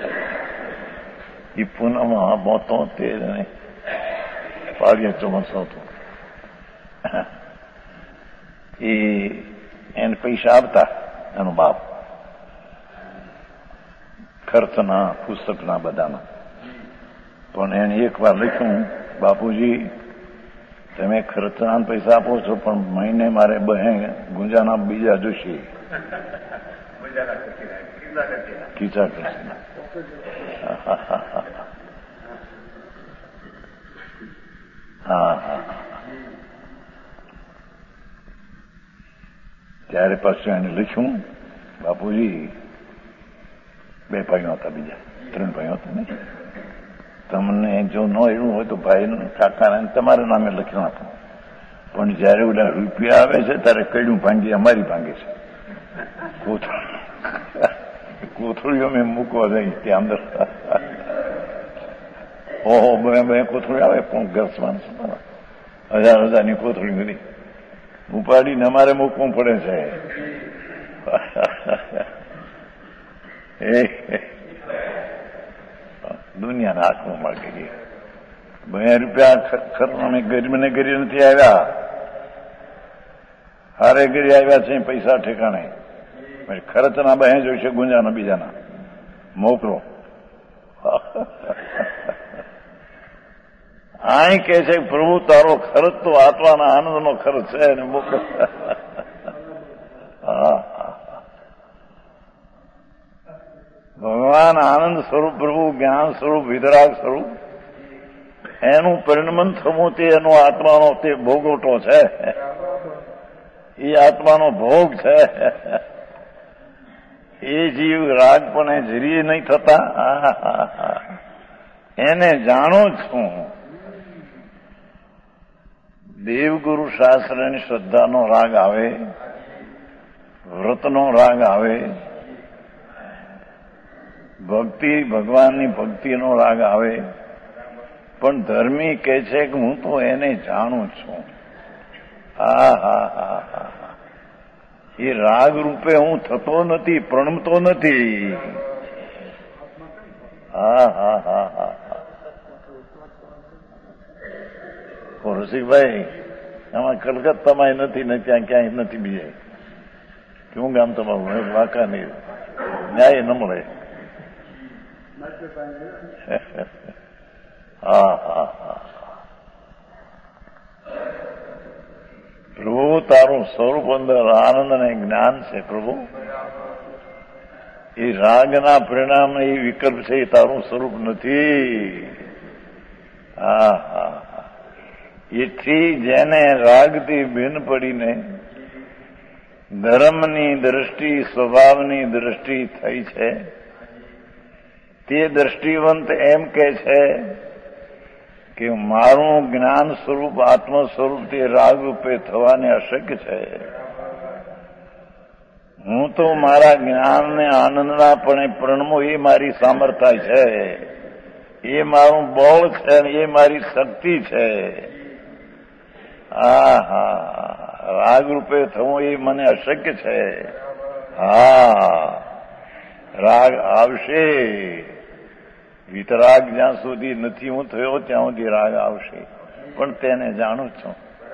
એ પૂનામાં 73 પાળિયા ચોમાસું હતું. એને પૈસા આપતા એનો બાપ, ખર્ચના પુસ્તકના બધાના. પણ એને એક વાર લખ્યું, બાપુજી તમે ખર્ચના પૈસા આપો છો પણ મહિને મારે ગુંજાના બીજા જોશે. ખીચા કરશે. ત્યારે પાછું એને લખ્યું, બાપુજી 2 ભાઈઓ હતા, બીજા 3 ભાઈઓ હતા ને, તમને જો ન એવું હોય તો ભાઈ કાકાને તમારા નામે લખી નાખો, પણ જયારે ઓલા રૂપિયા આવે છે ત્યારે કઈડું ભાંગી અમારી ભાંગે છે. કોથળીઓ મેં મૂકવા જાય ત્યાં અંદર. ઓહો, 2 કોથળી આવે પણ ઘસવાનું છે, 1000,000ની કોથળી બધી ઉપાડીને અમારે મૂકવું પડે છે. દુનિયાના હાથમાં મળી ગઈ. 2 રૂપિયા અમે ગરીબને ગરી નથી આવ્યા, હારે ગરી આવ્યા છે પૈસા ઠેકાણે. ખર્ચના 2 જોઈશે, ગુંજાના બીજાના મોકલો. અહીં કે છે પ્રભુ તારો ખર્ચ તો આત્માના આનંદનો ખર્ચ છે ને મોકલો. ભગવાન આનંદ સ્વરૂપ, પ્રભુ જ્ઞાન સ્વરૂપ, વિતરાગ સ્વરૂપ, એનું પરિણમન થવું તે એનો આત્માનો તે ભોગવટો છે. એ આત્માનો ભોગ છે. એ જીવ રાગ પણ જરીએ નહીં થતા. એને જાણું છું. દેવગુરુ શાસ્ત્રની શ્રદ્ધાનો રાગ આવે, વ્રતનો રાગ આવે, ભક્તિ ભગવાનની ભક્તિનો રાગ આવે, પણ ધર્મી કહે છે કે હું તો એને જાણું છું. એ રાગ રૂપે હું થતો નથી, પ્રણમતો નથી. રસિકભાઈ, આમાં કલકત્તામાં નથી ને ત્યાં ક્યાંય નથી બીજે. કેવું ગામ તમારું? વાંકા નહીં, ન્યાય ન મળે. પ્રભુ તારું સ્વરૂપ અંદર આનંદ અને જ્ઞાન છે પ્રભુ. એ રાગના પરિણામ એ વિકલ્પ છે, એ તારું સ્વરૂપ નથી. એથી જેને રાગથી ભિન્ન પડીને ધર્મની દ્રષ્ટિ, સ્વભાવની દ્રષ્ટિ થઈ છે, તે દ્રષ્ટિવંત એમ કે છે કે મારું જ્ઞાન સ્વરૂપ, આત્મ સ્વરૂપ તે રાગ રૂપે થવાને અશક્ય છે. હું તો મારા જ્ઞાનને આનંદના પણ પ્રણમો એ મારી સામર્થ્ય છે, એ મારું બળ છે, એ મારી શક્તિ છે. રાગ રૂપે થવું એ મને અશક્ય છે. રાગ આવશે, વિતરાગ જ્યાં સુધી નથી હું થયો ત્યાં સુધી રાગ આવશે, પણ તેને જાણું છું.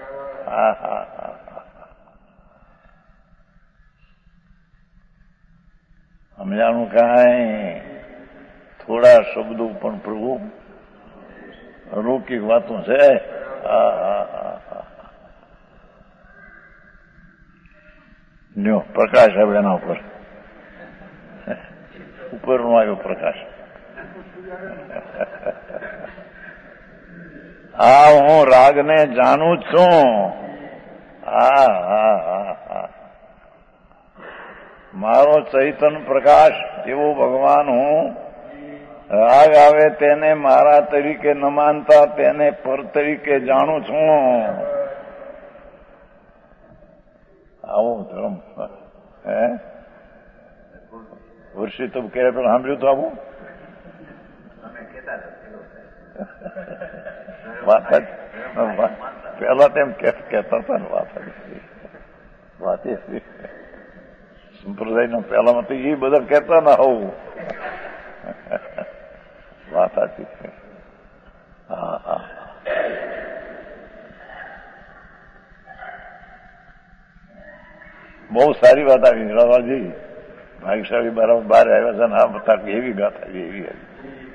સમજાણું કાંઈ? થોડા શબ્દો પણ પ્રભુ અલૌકિક વાતો છે. લ્યો પ્રકાશ હવે એના ઉપરનો આવ્યો પ્રકાશ. હું રાગને જાણું છું. મારો ચૈતન્ય પ્રકાશ એવો ભગવાન હું. રાગ આવે તેને મારા તરીકે ન માનતા તેને પર તરીકે જાણું છું. આવો ધર્મ વર્ષી તો કે સાંભળ્યું તો આવું વાત પેલા તેમ કહેતા હતા ને વાત સંપ્રદાયના પહેલામાં તો એ બધા કહેતા ના હોવું. વાત સાચી છે. બહુ સારી વાત આવી રાવાજી. ભાગશાળી બરાબર બહાર આવ્યા છે ને આ બતા એવી ગાથા એવી આવી.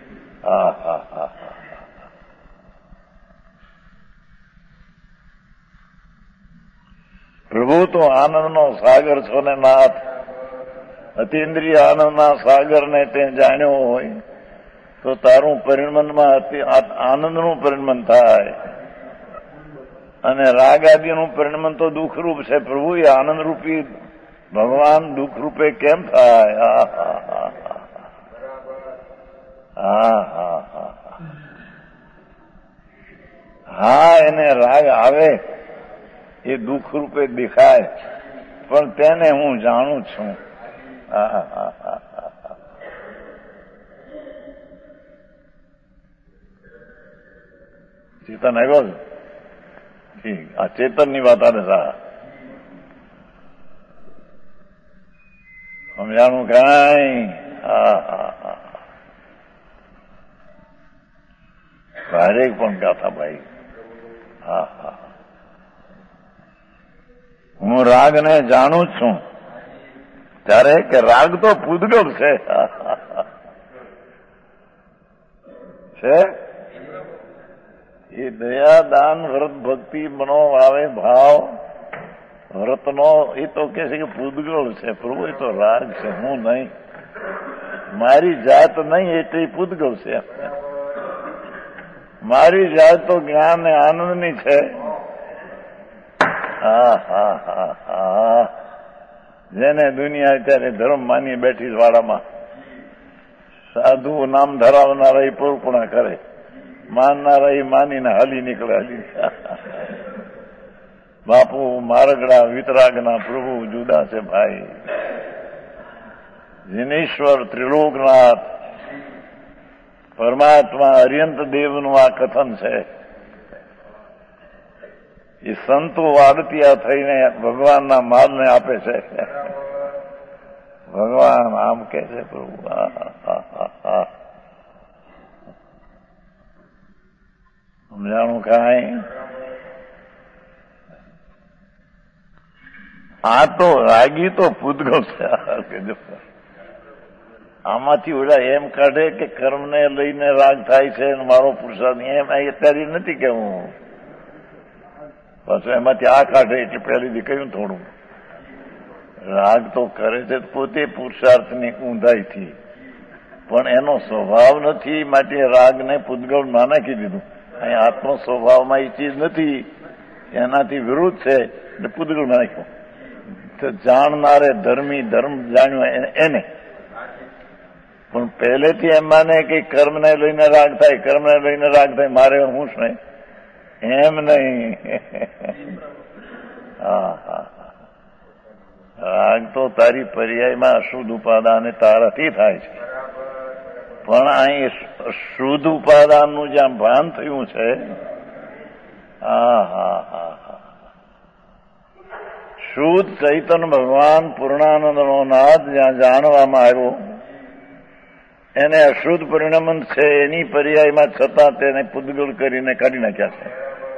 પ્રભુ તો આનંદનો સાગર છો ને નાથ. અતિન્દ્રિય આનંદના સાગરને તે જાણ્યો હોય તો તારું પરિણમનમાં આનંદનું પરિણમન થાય, અને રાગ આદિનું પરિણમન તો દુઃખરૂપ છે. પ્રભુ એ આનંદરૂપી ભગવાન દુઃખરૂપે કેમ થાય? એને રાગ આવે એ દુઃખ રૂપે દેખાય, પણ તેને હું જાણું છું. ચેતન આવ્યો છે. આ ચેતનની વાત આવે સા સમજાણું કાંઈ? ભારે પણ ગાથા ભાઈ. હું રાગને જાણું છું ત્યારે કે રાગ તો પૂદગલ છે. એ દયા, દાન, વ્રત, ભક્તિ, મનો આવે ભાવ વ્રતનો એ તો કે છે કે પૂદગલ છે. પ્રભુ એ તો રાગ છે, હું નહીં. મારી જાત નહીં એટલે પૂદગલ છે. મારી જાત તો જ્ઞાન ને આનંદની છે. જેને દુનિયા અત્યારે ધર્મ માની બેઠી વાળામાં સાધુ નામ ધરાવનારા એ પૂર્પણા કરે, માનનારા એ માનીને હાલી નીકળે. બાપુ મારગડા વિતરાગના પ્રભુ જુદા છે ભાઈ. જીનેશ્વર ત્રિલોકનાથ પરમાત્મા અર્યંત દેવનું આ કથન છે. એ સંતો આડતિયા થઈને ભગવાનના માલને આપે છે. ભગવાન આમ કે છે પ્રભુ. સમજાણું કાંઈ? આ તો રાગી તો પૂદગલ છે. આમાંથી ઓલા એમ કાઢે કે કર્મને લઈને રાગ થાય છે મારો પુરુષાર્થ, એમ અત્યારે નથી કેવું. પાછું એમાંથી આ કાઢે એટલે પહેલીથી કહ્યું થોડું રાગ તો કરે છે પોતે પુરુષાર્થની ઊંધાઈથી, પણ એનો સ્વભાવ નથી, માટે રાગને પૂતગળમાં નાખી દીધું. અહીં આત્મ સ્વભાવમાં એ ચીજ નથી, એનાથી વિરુદ્ધ છે એટલે પૂતગળમાં નાખ્યો. તો જાણનારે ધર્મી ધર્મ જાણ્યું એને, પણ પહેલેથી એમ માને કે કર્મને લઈને રાગ થાય, કર્મને લઈને રાગ થાય, મારે હું શું એમ નહીં. હા હા, રાગ તો તારી પર્યાયમાં અશુદ્ધ ઉપાદાન તારાથી થાય છે, પણ અહીં શુદ્ધ ઉપાદાનનું જ્યાં ભાન થયું છે, હા હા હા હા, શુદ્ધ ચૈતન્ય ભગવાન પૂર્ણાનંદનો નાદ જ્યાં જાણવામાં આવ્યો, એને અશુદ્ધ પરિણમન છે, એની પર્યાયમાં છતાં તેને પૂતગળ કરીને કાઢી નાખ્યા છે.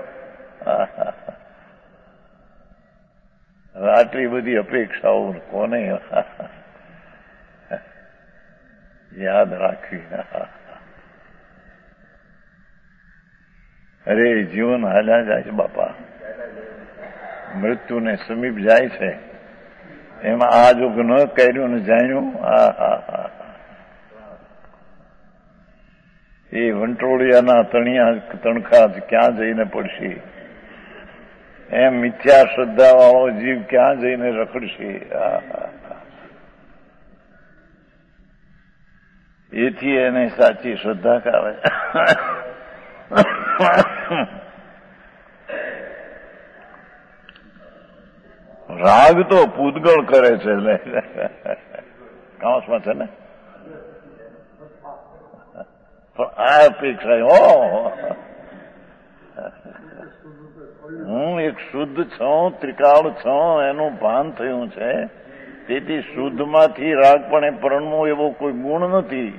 આટલી બધી અપેક્ષાઓ કોને યાદ રાખવી. અરે જીવન હાલ્યા જાય છે બાપા, મૃત્યુને સમીપ જાય છે, એમાં આ જો ન કર્યું ને જાણ્યું, હા હા હા, એ વંટોળિયાના તણખા ક્યાં જઈને પડશે, એમ મિથ્યા શ્રદ્ધા વાળો જીવ ક્યાં જઈને રખડશે. એથી એને સાચી શ્રદ્ધા કહેવાય. રાગ તો પૂતગળ કરે છે, કાંસમાં છે ને, પણ આ અપેક્ષા હું એક શુદ્ધ છું, ત્રિકાળ છું, એનું ભાન થયું છે, તેથી શુદ્ધમાંથી રાગપણે પરણવું એવો કોઈ ગુણ નથી.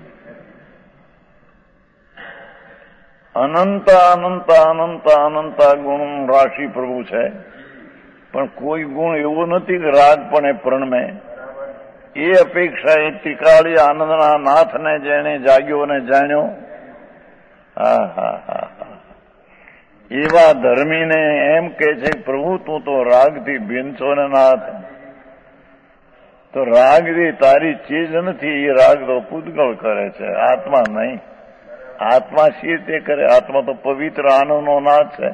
અનંત અનંત અનંત અનંત ગુણ રાશિ પ્રભુ છે, પણ કોઈ ગુણ એવો નથી કે રાગપણે પ્રણમે. એ અપેક્ષા એ ત્રિકાળી આનંદના નાથને જેને જાગ્યો અને જાણ્યો, હા હા હા હા, એવા ધર્મીને એમ કે છે પ્રભુ તું તો રાગથી ભિન્ન છો ને નાથ, તો રાગથી તારી ચીજ નથી, એ રાગ તો પૂતગળ કરે છે, આત્મા નહીં. આત્મા સી રીતે કરે? આત્મા તો પવિત્ર આનંદનો નાથ છે.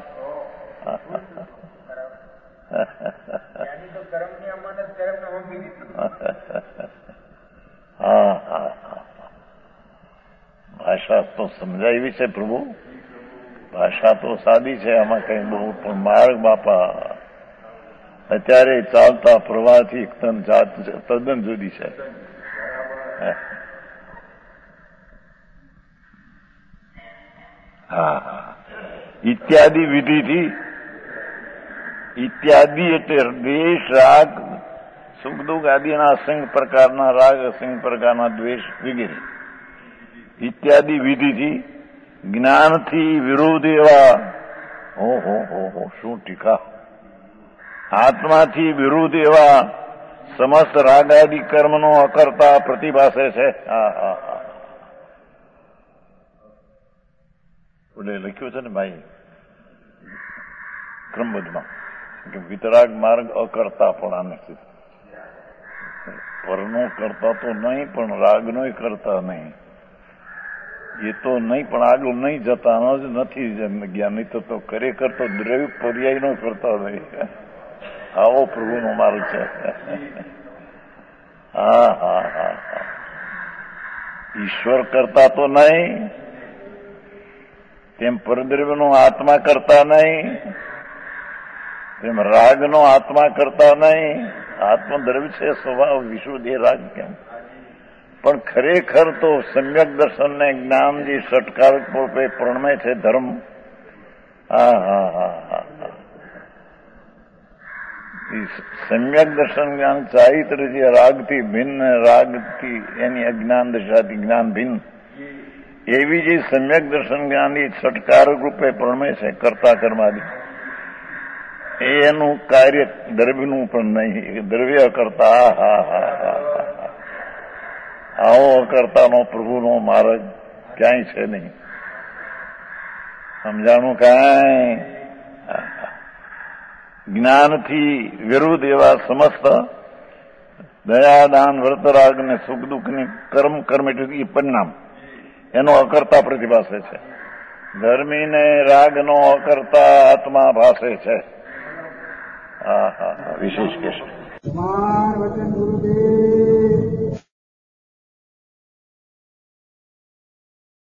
હા હા હા, ભાષા તો સમજાવી છે પ્રભુ, ભાષા તો સાદી છે, આમાં કઈ બહુ, પણ માર્ગ બાપા અત્યારે ચાલતા પ્રવાહથી તદ્દન જુદી છે. હા હા, ઇત્યાદિ વિધિથી, ઇત્યાદિ એટલે દ્વેષ રાગ સુખ દુઃખ આદિના અસંખ્ય પ્રકારના રાગ, અસંખ્ય પ્રકારના દ્વેષ વગેરે, ઇત્યાદિ વિધિથી જ્ઞાનથી વિરોધ એવા, હો શું ટીકા, આત્માથી વિરુદ્ધ એવા સમસ્ત રાગાદિ કર્મનો અકર્તા પ્રતિભાસે છે. હા હા હા, એટલે લખ્યું છે ને ભાઈ ક્રમબદ્ધમાં કે વિતરાગ માર્ગ અકર્તા પણ આને પરનો કરતા તો નહીં, પણ રાગનો કરતા નહીં, એ તો નહીં, પણ આગળ નહીં જતા જ નથી જ્ઞાન, નહીં તો ખરેખર તો દ્રવ્ય પર્યાયનો કરતા નહીં. આવો પ્રભુનો માર્ગ છે. હા હા હા હા, ઈશ્વર કરતા તો નહીં, તેમ પરદ્રવ્યનો આત્મા કરતા નહીં, તેમ રાગનો આત્મા કરતા નહીં. આત્મદ્રવ્ય છે સ્વભાવ વિશુદ્ધ, એ રાગ કેમ? પણ ખરેખર તો સમ્યક દર્શનને જ્ઞાન જે ષટકારક રૂપે પ્રણમે છે ધર્મ. હા હા હા હા હા, સમ્યક દર્શન જ્ઞાન ચારિત્ર જે રાગથી ભિન્ન, રાગથી એની અજ્ઞાન દશાથી જ્ઞાન ભિન્ન, એવી જે સમ્યક દર્શન જ્ઞાન એ ષટકારક રૂપે પ્રણમે છે કર્તા કર્માદિ, એનું કાર્ય દ્રવ્યનું પણ નહીં, દ્રવ્ય કરતા. હા હા હા હા, આવો અકર્તાનો પ્રભુનો માર્ગ ક્યાંય છે નહીં. સમજાણું કાંઈ? જ્ઞાનથી વિરુદ્ધ એવા સમસ્ત દયા દાન વ્રતરાગ ને સુખ દુઃખની કર્મ એટલે પરિણામ એનો અકર્તા પ્રતિભાસે છે. ધર્મીને રાગનો અકર્તા આત્મા ભાસે છે. વિશેષ કહેશે.